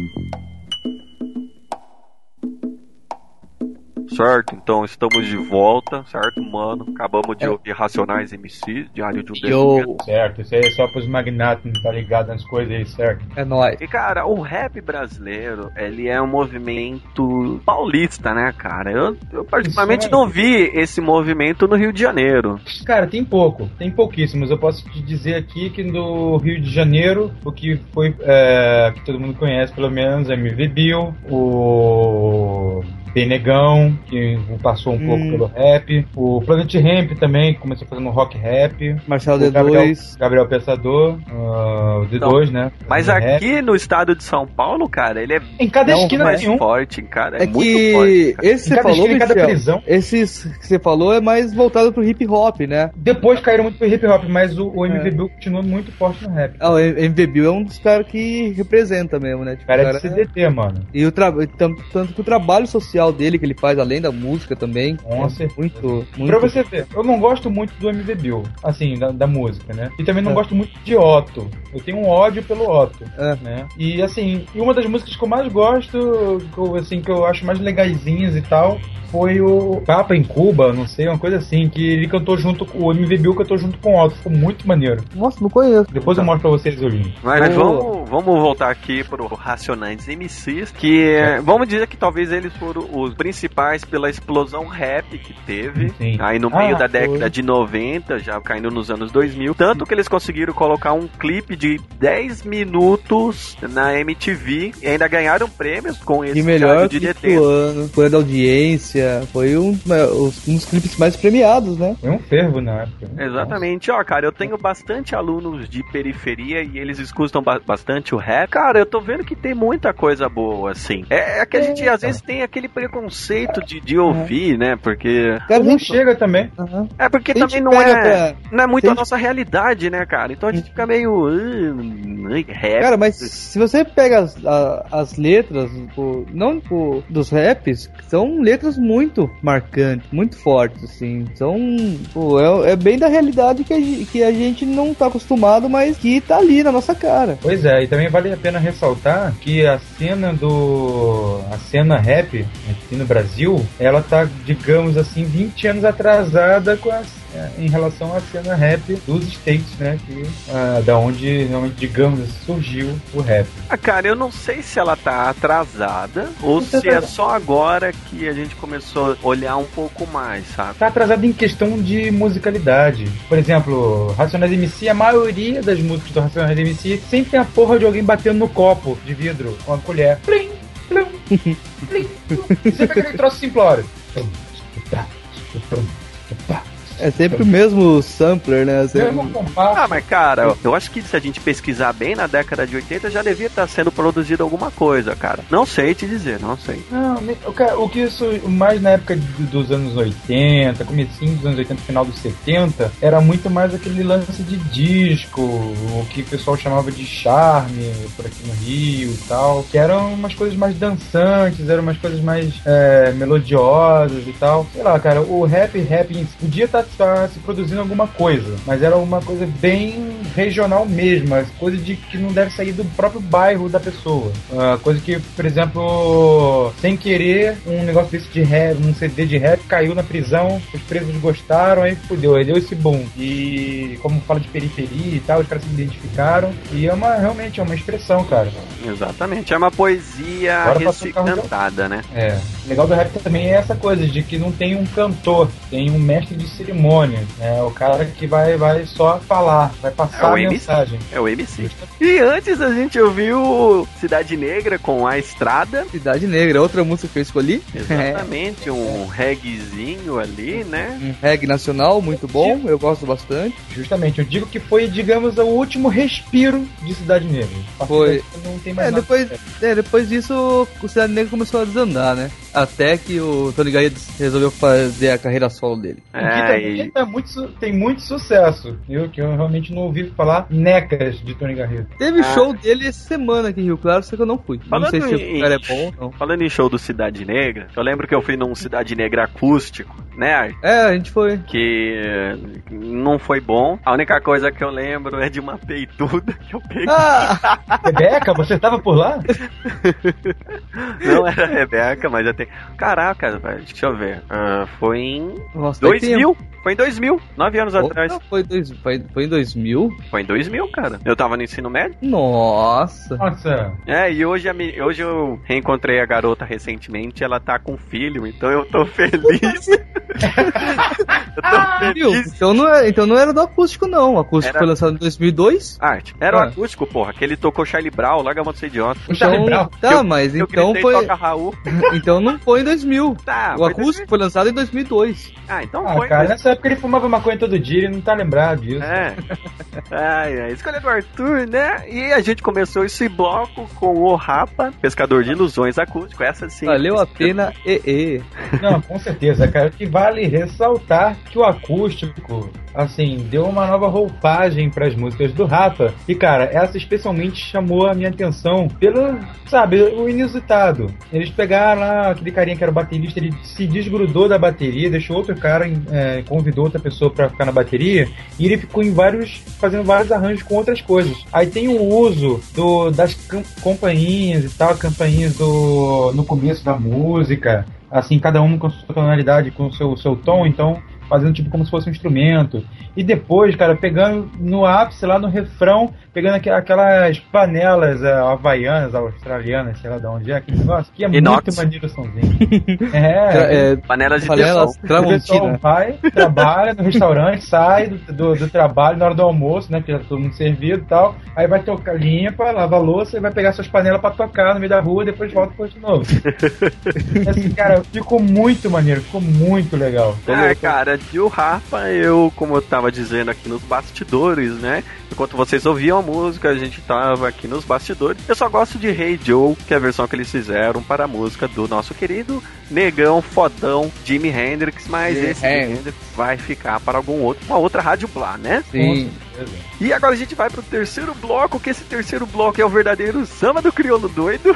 B: Certo, então estamos de volta, certo, mano? Acabamos de ouvir Racionais MC, Diário de um Detento.
C: Certo, isso aí é só pros magnatos, não tá ligado nas coisas aí, certo?
D: É nóis.
B: E cara, o rap brasileiro, ele é um movimento paulista, né, cara? Eu particularmente não vi esse movimento no Rio de Janeiro.
C: Cara, tem pouquíssimos. Eu posso te dizer aqui que no Rio de Janeiro, o que foi, que todo mundo conhece pelo menos, é MV Bill, o Tem Negão, que passou um pouco pelo rap. O Planet Ramp também, que começou fazendo rock rap.
D: Marcelo D2.
C: Gabriel Pensador. O D2, né?
B: Mas aqui rap. No estado de São Paulo, cara, ele é
C: em cada esquina
B: mais
C: tem um.
B: forte, cara. É
D: que
B: muito forte. Cara.
D: Esse você falou,
C: em cada prisão.
D: Esses que você falou é mais voltado pro hip hop, né?
C: Depois caíram muito pro hip hop, mas o MV Bill continua muito forte no rap.
D: O MV Bill é um dos caras que representa mesmo, né? Tipo,
C: cara é de CDT, mano.
D: E tanto que o trabalho social dele que ele faz, além da música também.
C: Nossa,
D: muito.
C: Pra você ver, eu não gosto muito do MV Bill, assim, da música, né? E também não gosto muito de Otto. Eu tenho um ódio pelo Otto, né? E assim, uma das músicas que eu mais gosto, que eu acho mais legaisinhas e tal, foi o Papa em Cuba, não sei, uma coisa assim, que ele cantou junto com o MV Bill, cantou junto com o Otto, ficou muito maneiro.
D: Nossa, não conheço.
C: Depois eu mostro pra vocês o link.
B: Mas vamos voltar aqui pro Racionais MCs, que vamos dizer que talvez eles foram os principais pela explosão rap que teve, aí no meio da década de 90, já caindo nos anos 2000, tanto que eles conseguiram colocar um clipe de 10 minutos na MTV e ainda ganharam prêmios com esse
D: melhor
B: de detento.
D: Foi da audiência, foi um dos clipes mais premiados, né?
C: Foi um fervo na época. Né?
B: Exatamente. Ó, cara, eu tenho bastante alunos de periferia e eles escutam bastante o rap. Cara, eu tô vendo que tem muita coisa boa, assim. É que a gente às vezes tem aquele preconceito de ouvir, né? Porque...
C: Cara, não chega também.
B: É porque também não é muito a nossa realidade, né, cara? Então a gente fica meio... rap.
D: Cara, mas se você pega as letras, dos raps, são letras muito marcantes, muito fortes, assim. São... é bem da realidade que a gente não tá acostumado, mas que tá ali na nossa cara.
C: Pois é, e também vale a pena ressaltar que a cena rap aqui no Brasil, ela tá, digamos assim, 20 anos atrasada com em relação à cena rap dos States, né? Que, da onde realmente, digamos, surgiu o rap.
B: Cara, eu não sei se ela tá atrasada ou se é só agora que a gente começou a olhar um pouco mais, sabe?
C: Tá atrasada em questão de musicalidade. Por exemplo, Racionais MC, a maioria das músicas do Racionais MC sempre tem a porra de alguém batendo no copo de vidro com a colher. Plim, plim, plim, plim. Sempre aquele troço simplório.
D: É sempre o mesmo sampler, né?
B: Mas cara, eu acho que se a gente pesquisar bem, na década de 80 já devia estar sendo produzido alguma coisa, cara. Não sei te dizer, não sei.
C: Não, o que isso, mais na época dos anos 80, comecinho dos anos 80, final dos 70, era muito mais aquele lance de disco, o que o pessoal chamava de charme, por aqui no Rio e tal, que eram umas coisas mais dançantes, eram umas coisas mais melodiosas e tal. Sei lá, cara, o rap podia estar se produzindo alguma coisa, mas era uma coisa bem regional mesmo, coisa de que não deve sair do próprio bairro da pessoa. Coisa que, por exemplo, sem querer, um negócio desse de rap, um CD de rap caiu na prisão, os presos gostaram, aí fudeu, aí deu esse boom. E como fala de periferia e tal, os caras se identificaram, e realmente é uma expressão, cara.
B: Exatamente, é uma poesia cantada, né?
C: O legal do rap também é essa coisa de que não tem um cantor, tem um mestre de cerimônia, né? O cara que vai só falar, vai passar a mensagem.
B: É o MC. E antes a gente ouviu Cidade Negra com A Estrada.
D: Cidade Negra, outra música que eu escolhi.
B: Exatamente, um reggaezinho ali, né?
D: Um reggae nacional, muito bom, eu gosto bastante.
C: Justamente, eu digo que foi, digamos, o último respiro de Cidade Negra.
D: Foi.
C: Não tem mais
D: depois disso, o Cidade Negra começou a desandar, né? Até que o Tony Garrido resolveu fazer a carreira solo dele.
C: Tem muito sucesso. Que eu realmente não ouvi falar necas de Tony Garrido.
D: Teve show dele essa semana aqui em Rio Claro, só que eu não fui. Não sei se o cara é bom ou não.
B: Falando em show do Cidade Negra, eu lembro que eu fui num Cidade Negra acústico, né?
D: A gente foi.
B: Que não foi bom. A única coisa que eu lembro é de uma peituda que eu peguei.
C: Rebeca, você tava por lá?
B: Não era Rebeca, mas até... Caraca, velho, deixa eu ver. Foi em
D: 2000.
B: Foi em 2000, 9 anos atrás.
D: Foi em 2000?
B: Foi em 2000, cara. Eu tava no ensino médio.
D: Nossa.
B: E hoje eu reencontrei a garota recentemente, ela tá com filho, então eu tô feliz. Eu tô feliz.
D: Então não era do acústico, não. O acústico foi lançado em 2002?
B: Era o acústico, porra, que ele tocou Charlie Brown, larga a mão de ser idiota.
D: Mas então foi...
B: Toca Raul.
D: Então não foi em 2000. O acústico foi lançado em 2002.
B: Então foi.
C: Cara, nessa época ele fumava maconha todo dia, ele não tá lembrado disso.
B: Escolha do Arthur, né? E a gente começou esse bloco com o Rapa, Pescador de Ilusões acústico. Essa sim.
D: Valeu a pena,
C: Não, com certeza, cara. Que vale ressaltar que o acústico, assim, deu uma nova roupagem pras músicas do Rapa. E, cara, essa especialmente chamou a minha atenção pelo, sabe, o inusitado. Eles pegaram lá aquele carinha que era o baterista, ele se desgrudou da bateria, deixou outro cara, convidou outra pessoa pra ficar na bateria, e ele ficou fazendo vários arranjos com outras coisas. Aí tem o uso das campainhas e tal, campainhas no começo da música, assim, cada um com sua tonalidade, com o seu tom, então fazendo tipo como se fosse um instrumento. E depois, cara, pegando no ápice, lá no refrão, pegando aquelas panelas havaianas, australianas, sei lá de onde é, aquele negócio, que é muito maneiro o somzinho.
B: Panelas de
C: o pessoal vai, trabalha no restaurante, sai do trabalho na hora do almoço, né, que já tá todo mundo servido e tal, aí vai tocar, limpa, lava a louça e vai pegar suas panelas pra tocar no meio da rua, depois volta depois de novo. Assim, cara, ficou muito maneiro, ficou muito legal.
B: Cara, de o Rapa, como eu tava dizendo aqui nos bastidores, né? Enquanto vocês ouviam a música, a gente tava aqui nos bastidores. Eu só gosto de Hey Joe, que é a versão que eles fizeram para a música do nosso querido negão, fodão, Jimi Hendrix, mas esse Jimi Hendrix vai ficar para uma outra Rádio Blá, né?
D: Sim.
B: E agora a gente vai pro terceiro bloco, que esse terceiro bloco é o verdadeiro samba do crioulo doido.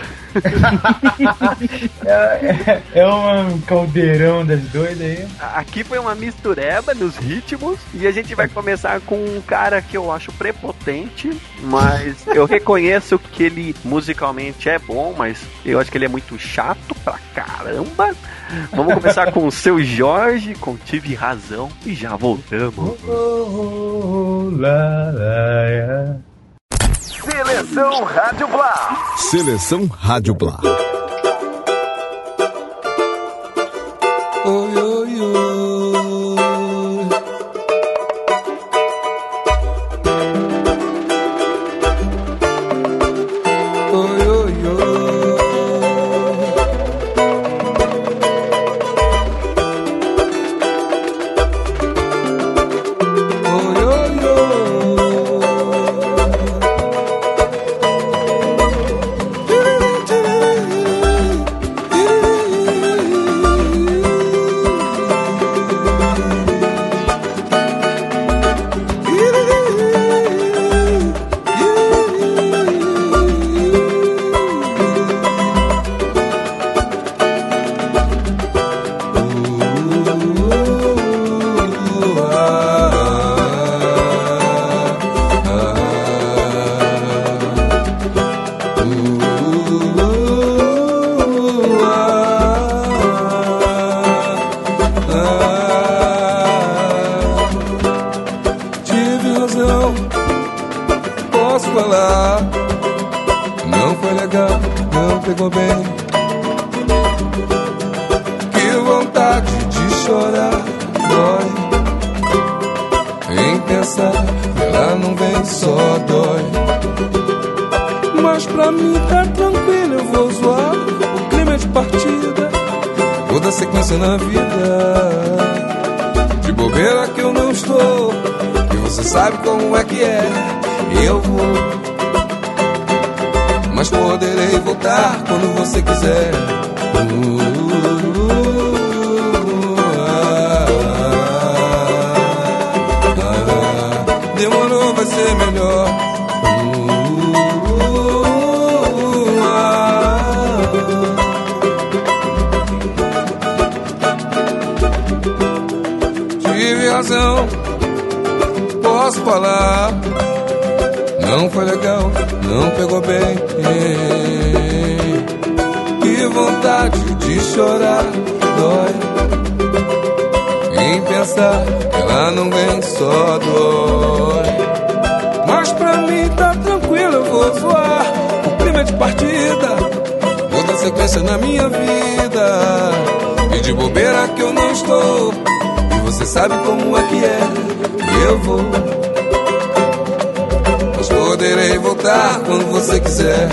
C: É um caldeirão das doidas aí.
B: Aqui foi uma mistureba nos ritmos, e a gente vai começar com um cara que eu acho prepotente, mas eu reconheço que ele musicalmente é bom, mas eu acho que ele é muito chato pra caramba. Vamos começar com o Seu Jorge, com Tive Razão, e já voltamos.
A: Seleção Rádio Blá.
L: Seleção Rádio Blá.
G: Oi, oi, oi. Oi, oi, oi. Na vida, de bobeira que eu não estou, e você sabe como é que é. Eu vou, mas poderei voltar quando você quiser. Demorou, vai ser melhor. Posso falar, não foi legal, não pegou bem. Que vontade de chorar, dói em pensar que ela não vem, só dói. Mas pra mim tá tranquilo, eu vou zoar. O clima é de partida, vou dar sequência na minha vida. E de bobeira que eu não estou, você sabe como é que é. Eu vou, mas poderei voltar quando você quiser.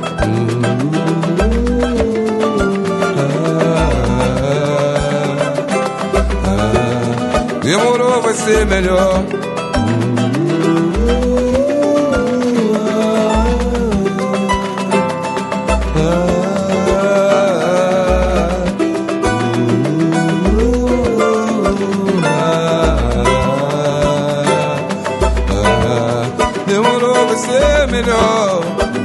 G: Demorou, vai ser melhor. Melhor.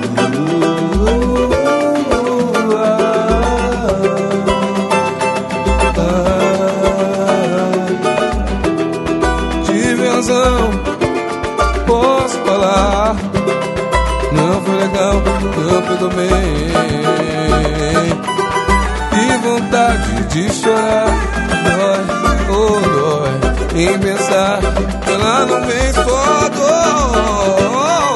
G: Tive razão, posso falar. Não foi legal, não pegou bem. Que vontade de chorar, dói, oh dói, em pensar que ela não vem, só dói.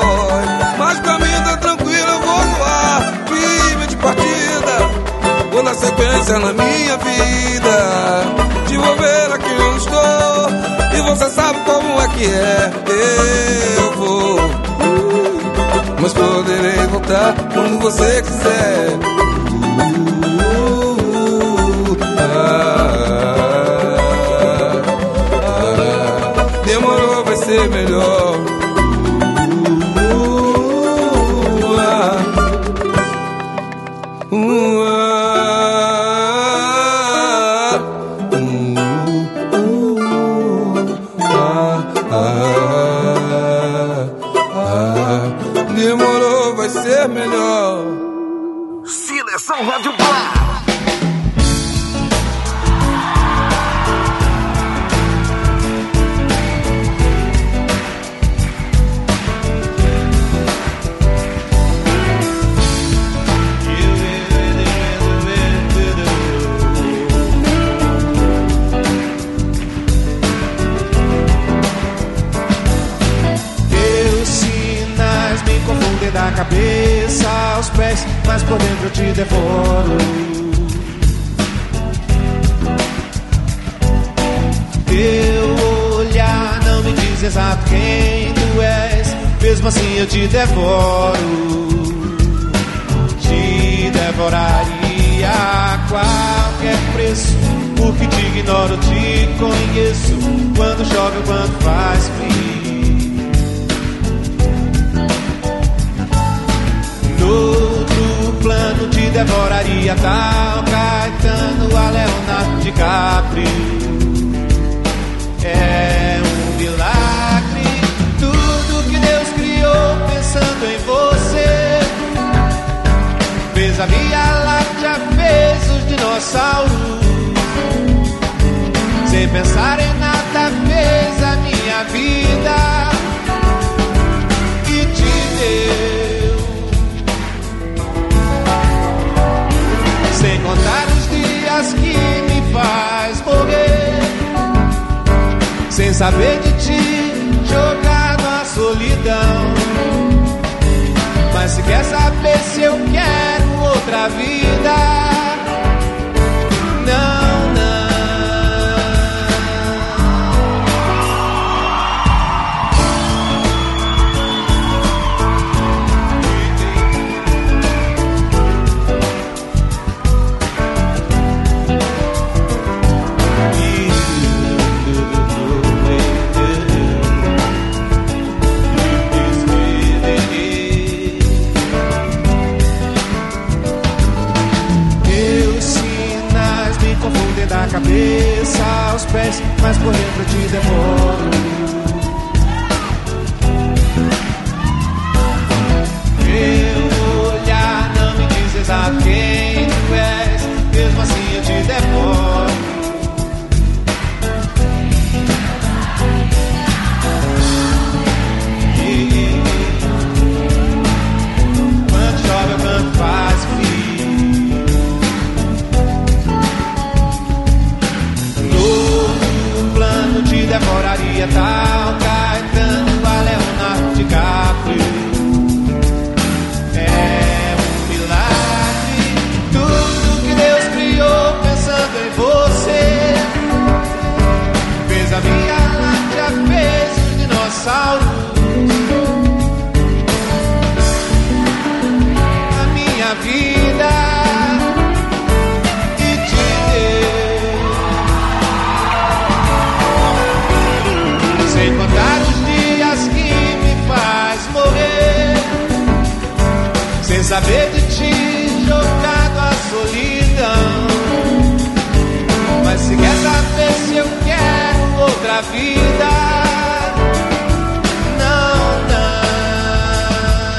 G: Vou na sequência na minha vida, de bobeira que eu estou, e você sabe como é que é. Eu vou, mas poderei voltar quando você quiser. Demorou, vai ser melhor. melhor.
A: Seleção Rádio Blá.
L: Da cabeça aos pés, mas por dentro eu te devoro. Teu olhar não me diz exato quem tu és, mesmo assim eu te devoro. Te devoraria a qualquer preço, porque te ignoro, te conheço, quando chove ou quando faz frio. Outro plano te devoraria tal Caetano a Leonardo DiCaprio. É um milagre tudo que Deus criou pensando em você. Fez a Via Láctea, fez os dinossauros. Sem pensar em nada fez a minha vida e te deu. Sem contar os dias que me faz morrer, sem saber de ti, jogado à solidão. Mas se quer saber se eu quero outra vida, não, não. Da cabeça aos pés, mas por dentro eu te devoro. Teu olhar não me diz exato quem tu és, mesmo assim eu te devoro. Quando chove ou quando faz frio, te devoraria tal Caetano a Leonardo DiCaprio. É um milagre tudo que Deus criou pensando em você. Fez a Via Láctea, fez os dinossauros. A minha vida sem saber de ti, jogado à solidão. Mas se quer saber se eu quero outra vida, não, não.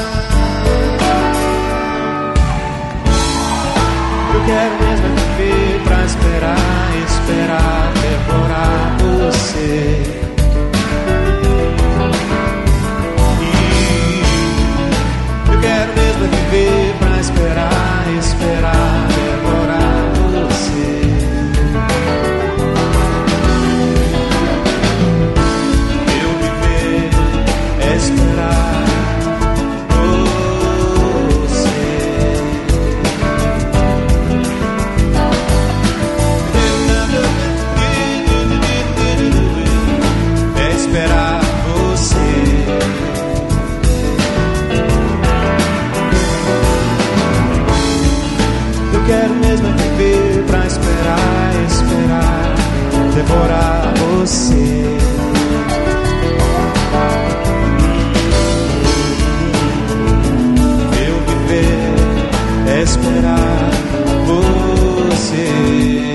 L: Eu quero mesmo viver pra esperar, esperar, devorar você. Quero mesmo viver pra esperar, esperar, devorar você. Meu viver é esperar você. É esperar você. Quero mesmo viver pra esperar, esperar, devorar você. Meu viver é esperar você.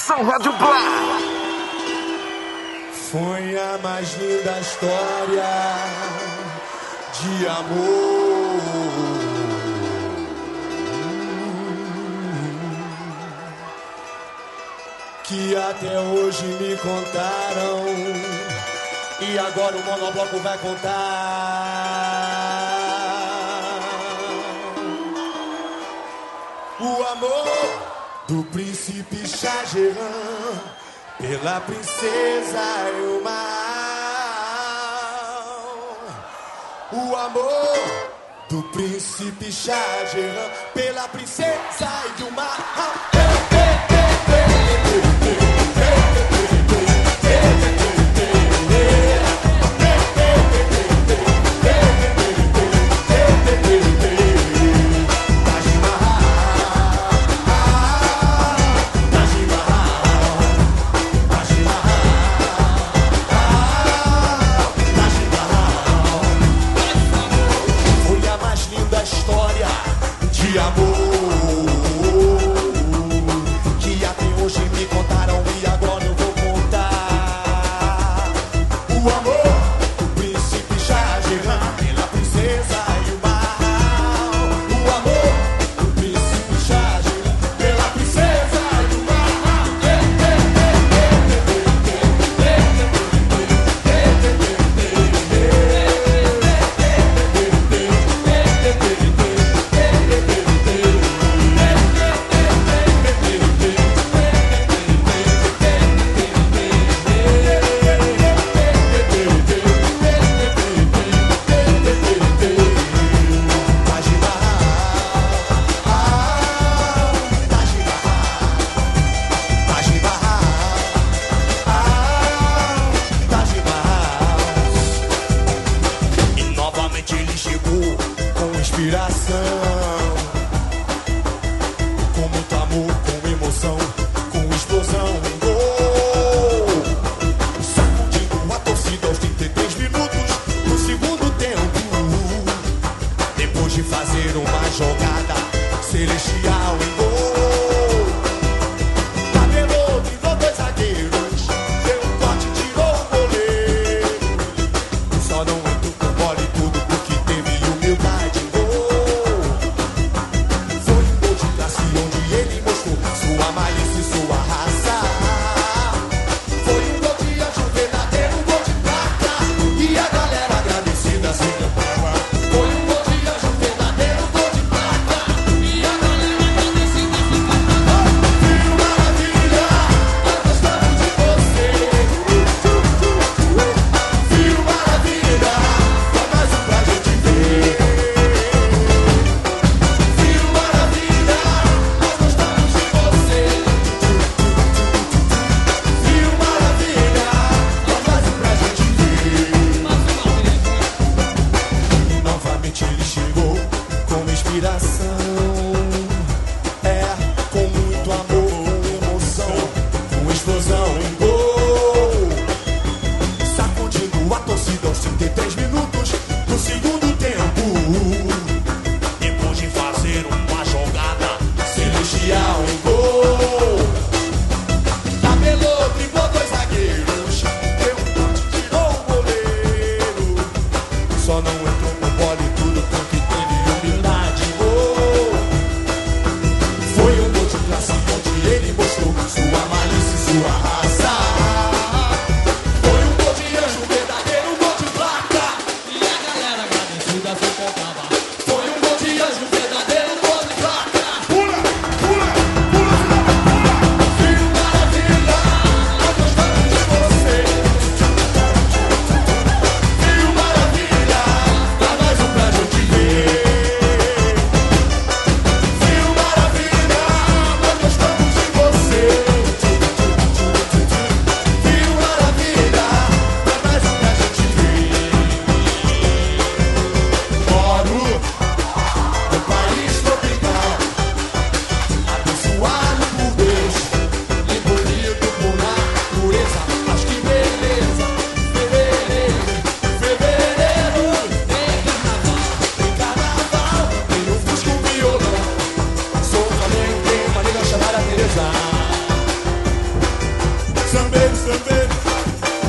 A: Estação Rádio Blá.
I: Foi a mais linda história de amor que até hoje me contaram, e agora o monobloco vai contar. O amor do príncipe Shah Jahan pela princesa Elmar. O amor do príncipe Shah Jahan pela princesa Elmar. Foi a mais linda história de amor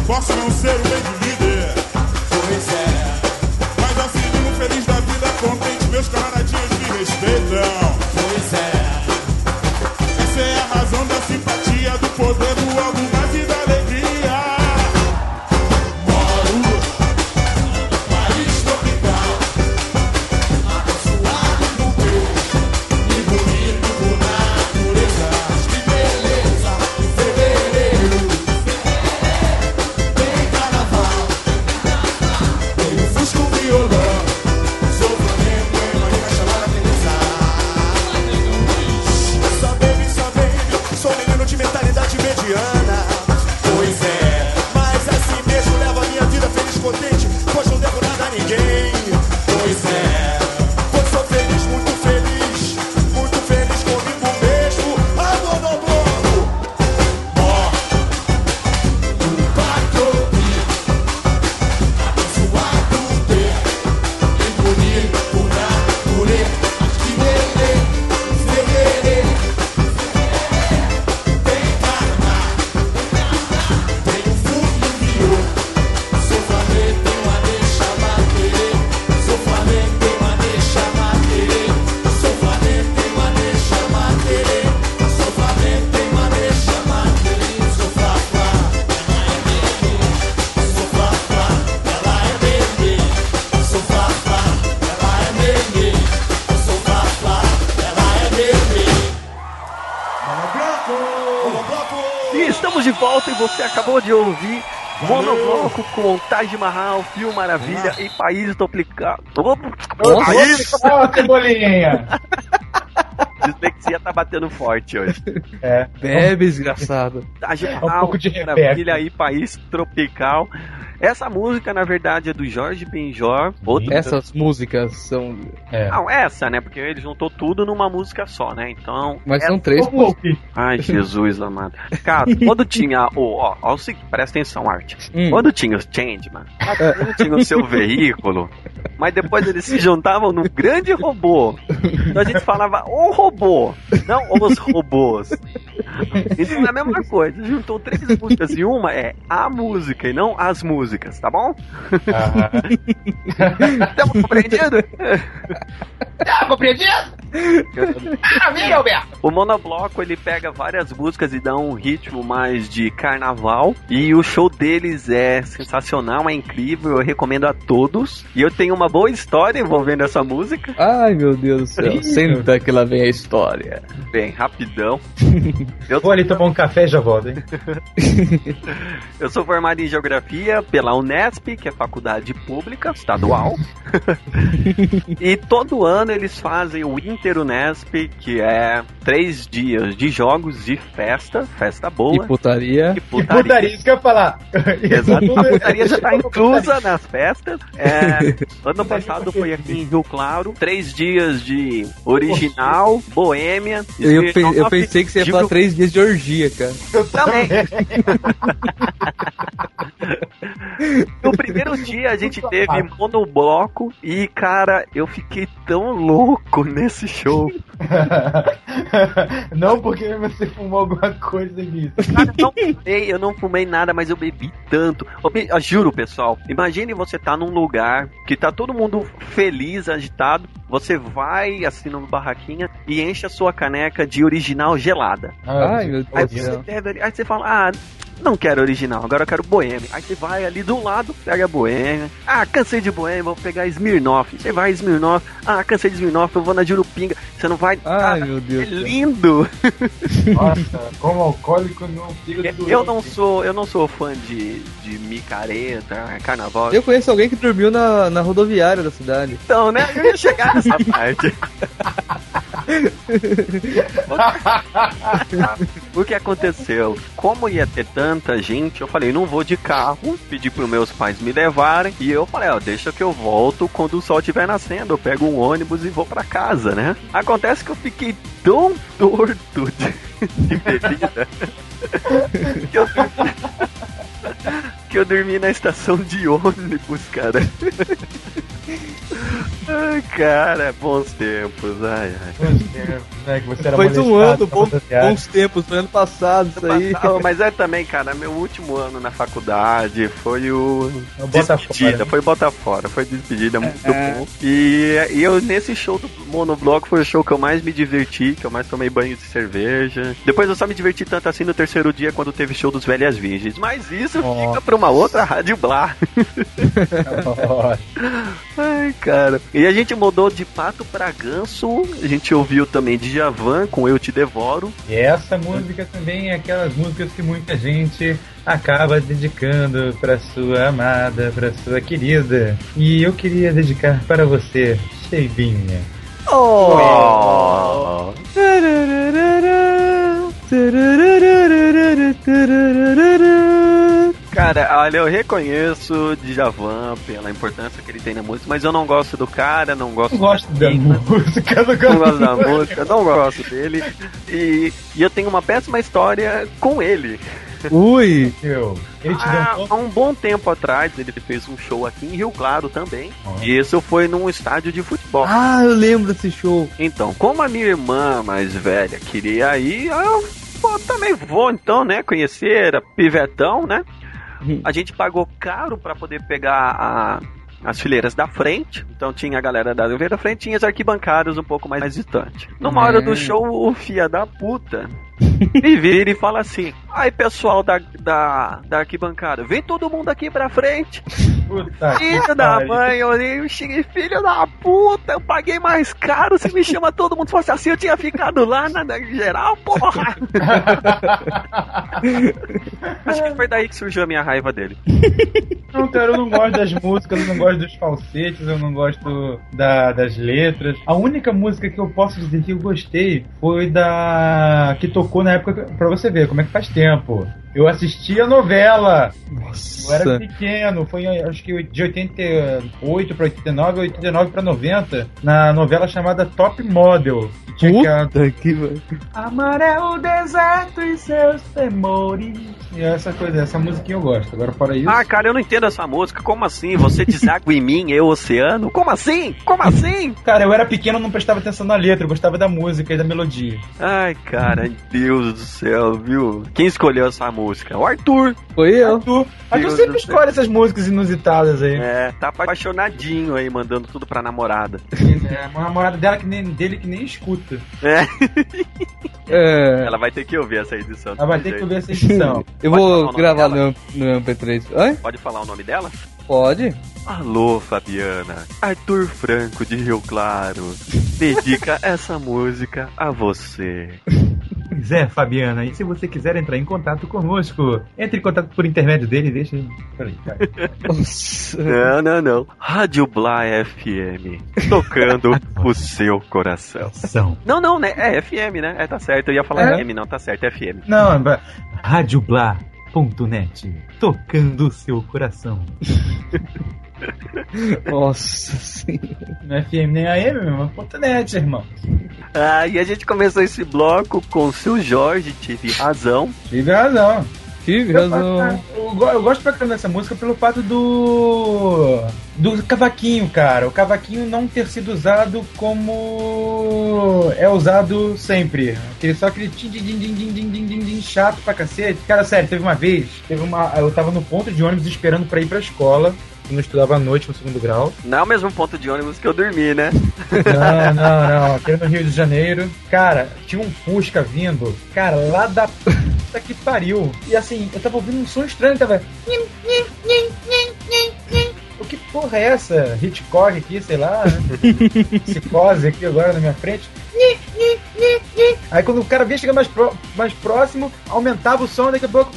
M: Posso não ser o bem líder,
I: Pois é,
M: mas assim vivo feliz da vida, contente, meus camaradinhos me respeitam.
I: pois é,
M: Essa é a razão da simpatia, do poder do algo mais e da alegria.
I: moro no país tropical, abençoado por Deus e bonito por natureza. Que beleza, em fevereiro tem carnaval, tem o fusco, o violão, sou flamengo, tem maneira chamada beleza. Essa baby, sou menino de mentalidade mediana. Pois é, mas assim mesmo levo a minha vida feliz, contente, pois não devo nada a ninguém. Pois é, pois sou feliz, muito feliz comigo mesmo. Amor no bloco, ó, no patrocínio, abençoado ter, bem bonito por natureza. Que beleza, fevereiro, tem carnaval, tem o fundo viu. Sou Flamengo, tem uma deixa bater. Sou Flamengo, tem uma deixa bater. Sou Flamengo, tem uma deixa bater. Sou Flamengo, tem uma deixa bater. Sou Flá-Flá, ela é bebê. Sou Flá-Flá, ela é bebê. Sou Flá-Flá, ela é bebê. Monobloco!
B: E estamos de volta e você acabou de ouvir Monobloco com Taj Mahal, Fio Maravilha e País Tropical. País!
C: Ó, cebolinha!
B: Dislexia tá batendo forte hoje.
C: É.
D: Bebe, desgraçado.
B: Taj
C: Um
B: Mahal,
C: pouco de
B: Fio
C: repeque.
B: Maravilha e País Tropical. Essa música, na verdade, é do Jorge Benjor. Outra...
D: Essas músicas são.
B: Não, essa, né? Porque ele juntou tudo numa música só, né? Então.
D: Mas são três.
B: Ai, Jesus amado. Cara, quando tinha ó, o seguinte, presta atenção, Art. Quando tinha os Changeman, quando tinha o seu veículo, mas depois eles se juntavam num grande robô. Então a gente falava o robô, não os robôs. Então é a mesma coisa. Juntou três músicas e uma é a música e não as músicas, tá bom? Estamos compreendidos?
C: Tá compreendido? Maravilha, Alberto!
B: O Monobloco, ele pega várias músicas e dá um ritmo mais de carnaval. E o show deles é sensacional, é incrível, eu recomendo a todos. E eu tenho uma boa história envolvendo essa música.
D: Ai, meu Deus do céu. Senta que lá vem a história.
B: Bem, rapidão.
C: Vou ali tomar um café e já volto, hein?
B: Eu sou formado em Geografia pela Unesp, que é faculdade pública, estadual. E todo ano eles fazem o Inter Unesp, que é 3 dias de jogos e festa boa.
D: E putaria.
B: E putaria,
C: isso que eu ia falar.
B: Exato, a putaria já está inclusa nas festas. Ano passado foi aqui em Rio Claro, 3 dias de original, boêmia.
D: Eu pensei que você ia falar 3 dias de orgia, cara.
B: Eu também. No primeiro dia a gente teve monobloco e, cara, eu fiquei tão louco nesse show.
C: Não porque você fumou alguma coisa nisso.
B: Cara, eu não fumei nada, mas eu bebi tanto. Eu juro, pessoal, imagine você tá num lugar que tá todo mundo feliz, agitado, você vai assim numa barraquinha e enche a sua caneca de original gelada.
D: Ai, meu Deus.
B: Aí você fala, não quero original, agora eu quero boêmia. Aí você vai ali do lado, pega a boêmia. Cansei de boêmia, vou pegar Smirnoff. Você vai Smirnoff. Cansei de Smirnoff, eu vou na Jurupinga. Você não vai...
D: Ai, meu Deus.
B: É lindo.
C: Nossa, como alcoólico não fica
B: eu não sou fã de micareta, carnaval.
D: Eu conheço alguém que dormiu na rodoviária da cidade.
B: Então, né? Eu ia chegar nessa parte. O que aconteceu? Como ia ter tanta gente, eu falei, não vou de carro, pedi pros meus pais me levarem, e eu falei, deixa que eu volto quando o sol estiver nascendo, eu pego um ônibus e vou pra casa, né? Acontece que eu fiquei tão torto de bebida que eu dormi na estação de ônibus, cara. Ai, cara, bons tempos. Ai.
C: Bons tempos, né? Que você era
D: Foi um ano,
C: molestado,
D: bons tempos, foi ano passado, isso aí.
B: Mas é também, cara, meu último ano na faculdade foi o
C: Bota
B: despedida,
C: fora.
B: foi botar fora, foi despedida muito bom. E eu, nesse show do Monobloco, foi o show que eu mais me diverti, que eu mais tomei banho de cerveja. Depois eu só me diverti tanto assim no terceiro dia, quando teve show dos Velhas Virgens. Mas isso fica pra uma outra Rádio Blá. Ai, cara. E a gente mudou de pato pra ganso. A gente ouviu também Djavan com Eu Te Devoro.
C: E essa música também é aquelas músicas que muita gente acaba dedicando pra sua amada, pra sua querida. E eu queria dedicar para você, Cheibinha.
B: Oh! Cara, olha, eu reconheço o Djavan pela importância que ele tem na música, mas eu não gosto do cara, não gosto
C: da música,
B: não gosto da música, não gosto dele. E eu tenho uma péssima história com ele.
D: Ui!
B: Há um bom tempo atrás, ele fez um show aqui em Rio Claro também. E isso foi num estádio de futebol.
D: Ah, eu lembro desse show.
B: Então, como a minha irmã mais velha queria ir, eu também vou então, né, conhecer a Pivetão, né? A gente pagou caro pra poder pegar as fileiras da frente. Então tinha a galera da fileira da frente, tinha as arquibancadas um pouco mais distante. Numa hora do show, o filho da puta me vira e fala assim: ai, pessoal da arquibancada, vem todo mundo aqui pra frente.
C: Puta
B: filho da mãe, eu olhei, eu cheguei, filho da puta, eu paguei mais caro, você me chama todo mundo. Se fosse assim, eu tinha ficado lá na geral, porra. Acho que foi daí que surgiu a minha raiva dele.
C: Não, cara, eu não gosto das músicas, eu não gosto dos falsetes, eu não gosto das letras. A única música que eu posso dizer que eu gostei foi da que tocou na época, pra você ver como é que faz tempo. Eu assisti a novela.
D: Nossa.
C: Eu era pequeno, foi acho que de 88 pra 89, 89 pra 90, na novela chamada Top Model.
D: Puta que...
C: Amar é o deserto e seus temores. E essa musiquinha eu gosto. Agora fora isso...
B: Ah, cara, eu não entendo essa música. Como assim? Você deságua em mim, eu oceano? Como assim? Como assim?
C: Cara, eu era pequeno, não prestava atenção na letra, eu gostava da música e da melodia.
B: Ai, cara, Deus do céu, viu? Quem escolheu essa música? O Arthur.
D: Foi eu.
C: Arthur sempre escolhe essas músicas inusitadas aí.
B: É, tá apaixonadinho aí, mandando tudo pra namorada.
C: É, uma namorada dele que nem escuta.
B: Ela vai ter que ouvir essa edição.
C: Ela vai ter que ouvir essa edição.
D: Eu vou gravar no MP3. Oi?
B: Pode falar o nome dela?
D: Pode.
B: Alô, Fabiana. Arthur Franco de Rio Claro dedica essa música a você.
C: Pois é, Fabiana, e se você quiser entrar em contato conosco, entre em contato por intermédio dele, deixa... Peraí, cara.
B: Não. Rádio Blá FM, tocando o seu coração. Não, né? É FM, né? Tá certo, eu ia falar FM, não, tá certo, é FM.
C: Não, radioblá.net, tocando o seu coração.
D: Nossa senhora.
C: Não é FM nem AM, meu, .net, irmão.
B: E a gente começou esse bloco com o seu Jorge, tive razão.
C: Tive razão.
D: Eu
C: gosto pra caramba dessa música pelo fato do cavaquinho, cara. O cavaquinho não ter sido usado como é usado sempre. Só aquele din chato pra cacete. Cara, sério, teve uma vez, eu tava no ponto de ônibus esperando pra ir pra escola. Eu não estudava à noite no segundo grau.
B: Não é o mesmo ponto de ônibus que eu dormi, né?
C: Não. Aqui no Rio de Janeiro. Cara, tinha um Fusca vindo. Cara, lá da puta que pariu. E assim, eu tava ouvindo um som estranho. Tava... O que porra é essa? Hitchcock aqui, sei lá. Né? Psicose aqui agora na minha frente. Aí quando o cara vinha chegando mais próximo, aumentava o som, daqui a pouco...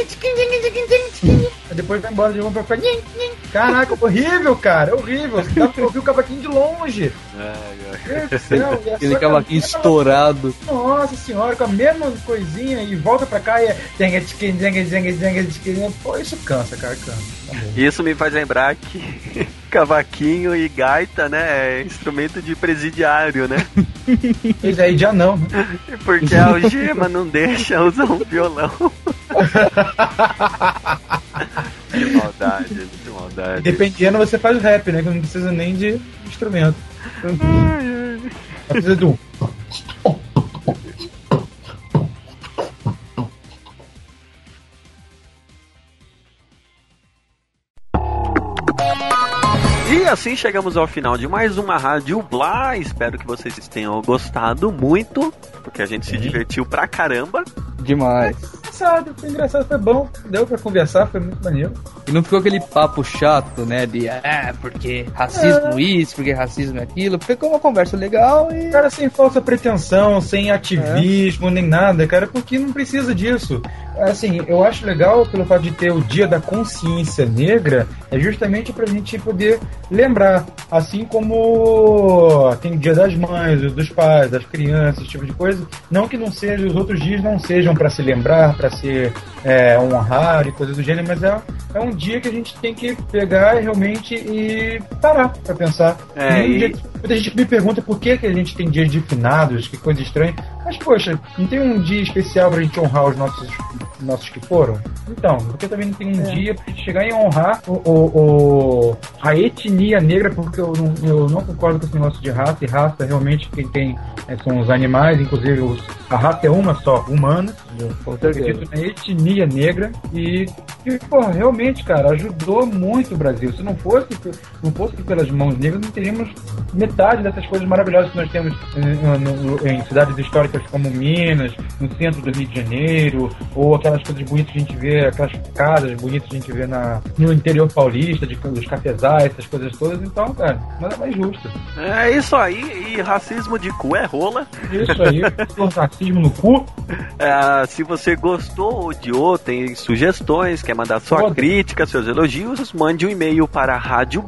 C: Aí depois vai embora de uma pra cá. Caraca, horrível, cara, horrível. Você dá pra ouvir o cavaquinho de longe. Meu Deus do céu.
D: Aquele cavaquinho estourado.
C: Nossa senhora, com a mesma coisinha e volta pra cá e é... Pô, isso cansa, cara, cansa.
B: Isso me faz lembrar que cavaquinho e gaita, né, é instrumento de presidiário, né?
C: Pois é, já não.
B: Porque a algema não deixa usar um violão. Que maldade. verdade.
C: Dependendo, você faz rap, né? Que não precisa nem de instrumento. Precisa de um.
B: E assim chegamos ao final de mais uma Rádio Blá. Espero que vocês tenham gostado muito, porque a gente se divertiu pra caramba.
D: Demais.
C: Foi engraçado, foi bom. Deu pra conversar, foi muito maneiro.
D: E não ficou aquele papo chato, né? De porque racismo isso, porque racismo aquilo. Ficou uma conversa legal e.
C: Cara, sem falsa pretensão, sem ativismo, nem nada, cara, porque não precisa disso. Assim, eu acho legal pelo fato de ter o Dia da Consciência Negra, é justamente pra gente poder lembrar, assim como tem o Dia das Mães, dos pais, das crianças, esse tipo de coisa. Não que não seja, os outros dias não sejam pra se lembrar, pra se honrar e coisas do gênero, mas é um dia que a gente tem que pegar realmente e parar pra pensar. Muita gente me pergunta por que a gente tem dias de finados, que coisa estranha. Mas, poxa, não tem um dia especial pra gente honrar os nossos que foram? Então, porque também não tem um dia pra gente chegar e honrar a etnia negra, porque eu não concordo com esse negócio de raça, e raça realmente quem tem são os animais, inclusive a raça é uma só, humana. Eu acredito na etnia negra e porra, realmente, cara, ajudou muito o Brasil. Se não fosse pelas mãos negras, não teríamos metade dessas coisas maravilhosas que nós temos em cidades históricas como Minas, no centro do Rio de Janeiro, ou aquelas coisas bonitas que a gente vê, aquelas casas bonitas que a gente vê no interior paulista, dos cafezais, essas coisas todas. Então, cara, nada mais justo.
B: É isso aí, e racismo de cu é rola.
C: Isso aí, racismo no cu.
B: Se você gostou ou odiou, tem sugestões, quer mandar sua crítica, seus elogios, mande um e-mail para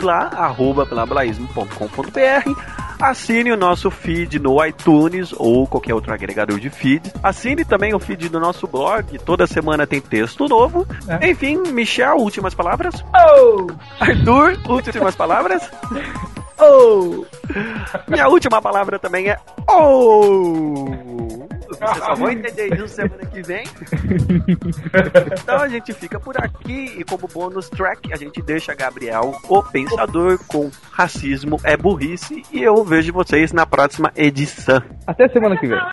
B: radioblá@blablaísmo.com.br. Assine o nosso feed no iTunes ou qualquer outro agregador de feed. Assine também o feed do nosso blog. Toda semana tem texto novo. Enfim, Michel, últimas palavras? Arthur, últimas palavras? Minha última palavra também é Vocês só vão entender isso semana que vem. Então a gente fica por aqui e como bônus track a gente deixa Gabriel, o Pensador, com Racismo é Burrice, e eu vejo vocês na próxima edição.
D: Até semana que vem.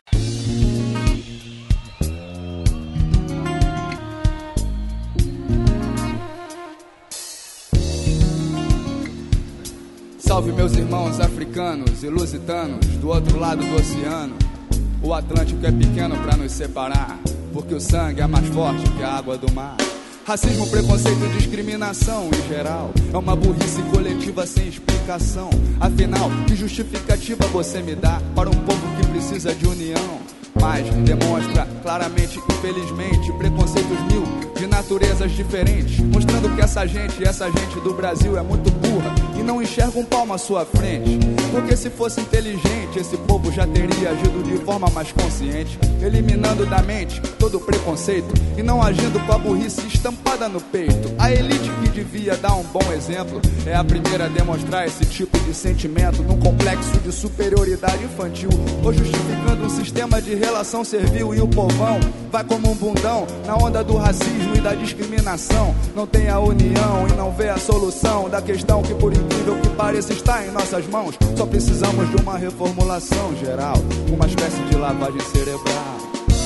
N: Salve meus irmãos africanos e lusitanos do outro lado do oceano. O Atlântico é pequeno pra nos separar, porque o sangue é mais forte que a água do mar. Racismo, preconceito e discriminação em geral é uma burrice coletiva sem explicação. Afinal, que justificativa você me dá para um povo que precisa de união? Mas demonstra claramente, infelizmente, preconceitos mil de naturezas diferentes, mostrando que essa gente do Brasil é muito burra e não enxerga um palmo à sua frente. Porque se fosse inteligente, esse povo já teria agido de forma mais consciente, eliminando da mente todo o preconceito e não agindo com a burrice estampada no peito. A elite que devia dar um bom exemplo é a primeira a demonstrar esse tipo de sentimento num complexo de superioridade infantil, ou justificando um sistema de relação servil, e o povão vai como um bundão na onda do racismo e da discriminação. Não tem a união e não vê a solução da questão que, por incrível que pareça, está em nossas mãos. Só precisamos de uma reformulação geral, uma espécie de lavagem cerebral.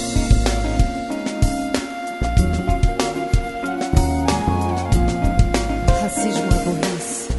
E: Racismo é burrice.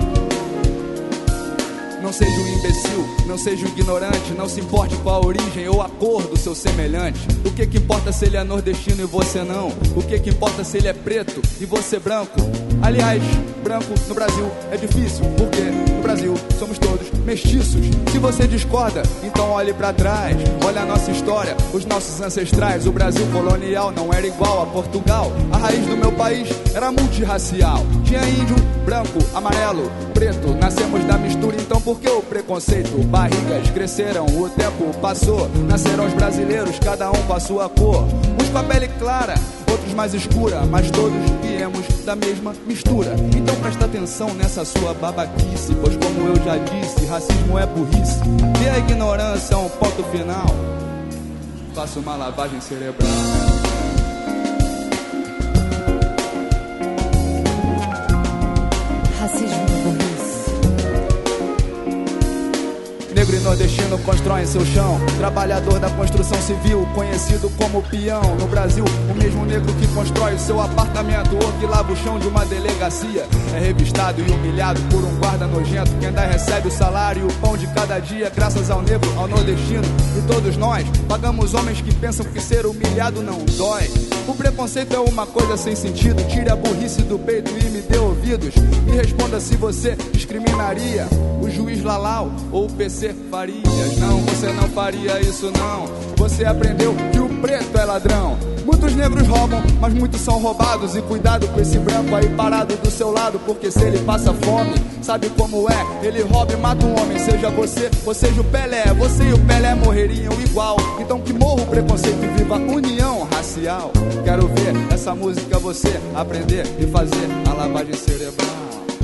N: Não seja um imbecil, não seja um ignorante, não se importe com a origem ou a cor do seu semelhante. O que importa se ele é nordestino e você não? O que importa se ele é preto e você branco? Aliás, branco no Brasil é difícil, porque no Brasil somos todos mestiços. Se você discorda, então olhe pra trás, olha a nossa história, os nossos ancestrais. O Brasil colonial não era igual a Portugal. A raiz do meu país era multirracial. Tinha índio, branco, amarelo, preto. Nascemos da mistura, então por que o preconceito? Barrigas cresceram, o tempo passou. Nasceram os brasileiros, cada um com a sua cor. Uns com a pele clara, outros mais escura, mas todos viemos da mesma mistura. Então presta atenção nessa sua babaquice, pois como eu já disse, racismo é burrice e a ignorância é um ponto final. Faça uma lavagem cerebral. nordestino constrói em seu chão. Trabalhador da construção civil, conhecido como peão. No Brasil, o mesmo negro que constrói o seu apartamento ou que lava o chão de uma delegacia é revistado e humilhado por um guarda nojento que ainda recebe o salário e o pão de cada dia, graças ao negro, ao nordestino. E todos nós pagamos homens que pensam que ser humilhado não dói. O preconceito é uma coisa sem sentido. Tire a burrice do peito e me dê ouvidos. Me responda se você discriminaria o juiz Lalau ou o PC Farias. Não, você não faria isso não. Você aprendeu que o preto é ladrão. Muitos negros roubam, mas muitos são roubados. E cuidado com esse branco aí parado do seu lado, porque se ele passa fome, sabe como é? Ele rouba e mata um homem, seja você ou seja o Pelé. Você e o Pelé morreriam igual. Então que morra o preconceito e viva a união racial. Quero ver essa música você aprender e fazer a lavagem cerebral.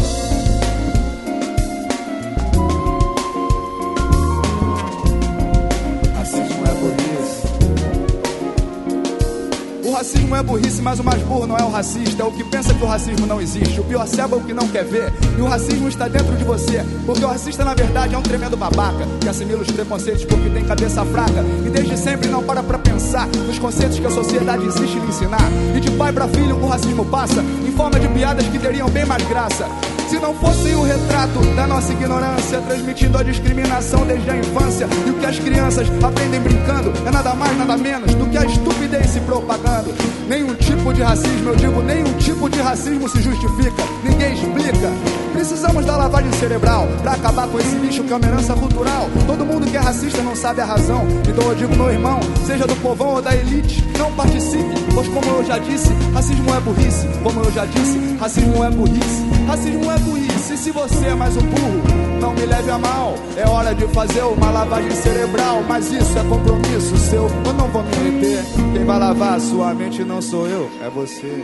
N: O racismo é burrice, mas o mais burro não é o racista. É o que pensa que o racismo não existe. O pior cego é o que não quer ver. E o racismo está dentro de você, porque o racista na verdade é um tremendo babaca que assimila os preconceitos porque tem cabeça fraca e desde sempre não para pra pensar nos conceitos que a sociedade insiste em ensinar. E de pai pra filho o racismo passa em forma de piadas que teriam bem mais graça se não fosse o retrato da nossa ignorância, transmitindo a discriminação desde a infância. E o que as crianças aprendem brincando é nada mais, nada menos do que a estupidez se propagando. Nenhum tipo de racismo, eu digo, nenhum tipo de racismo se justifica. Ninguém explica. Precisamos da lavagem cerebral pra acabar com esse lixo que é uma herança cultural. Todo mundo que é racista não sabe a razão. Então eu digo, meu irmão, seja do povão ou da elite, não participe, pois como eu já disse, racismo é burrice. Como eu já disse, racismo é burrice. Racismo é burrice. E se você é mais um burro, não me leve a mal. É hora de fazer uma lavagem cerebral, mas isso é compromisso seu, eu não vou me meter. Quem vai lavar a sua mente não sou eu, é você.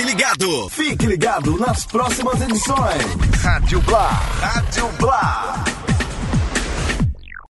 A: Fique ligado nas próximas edições. Rádio Blá.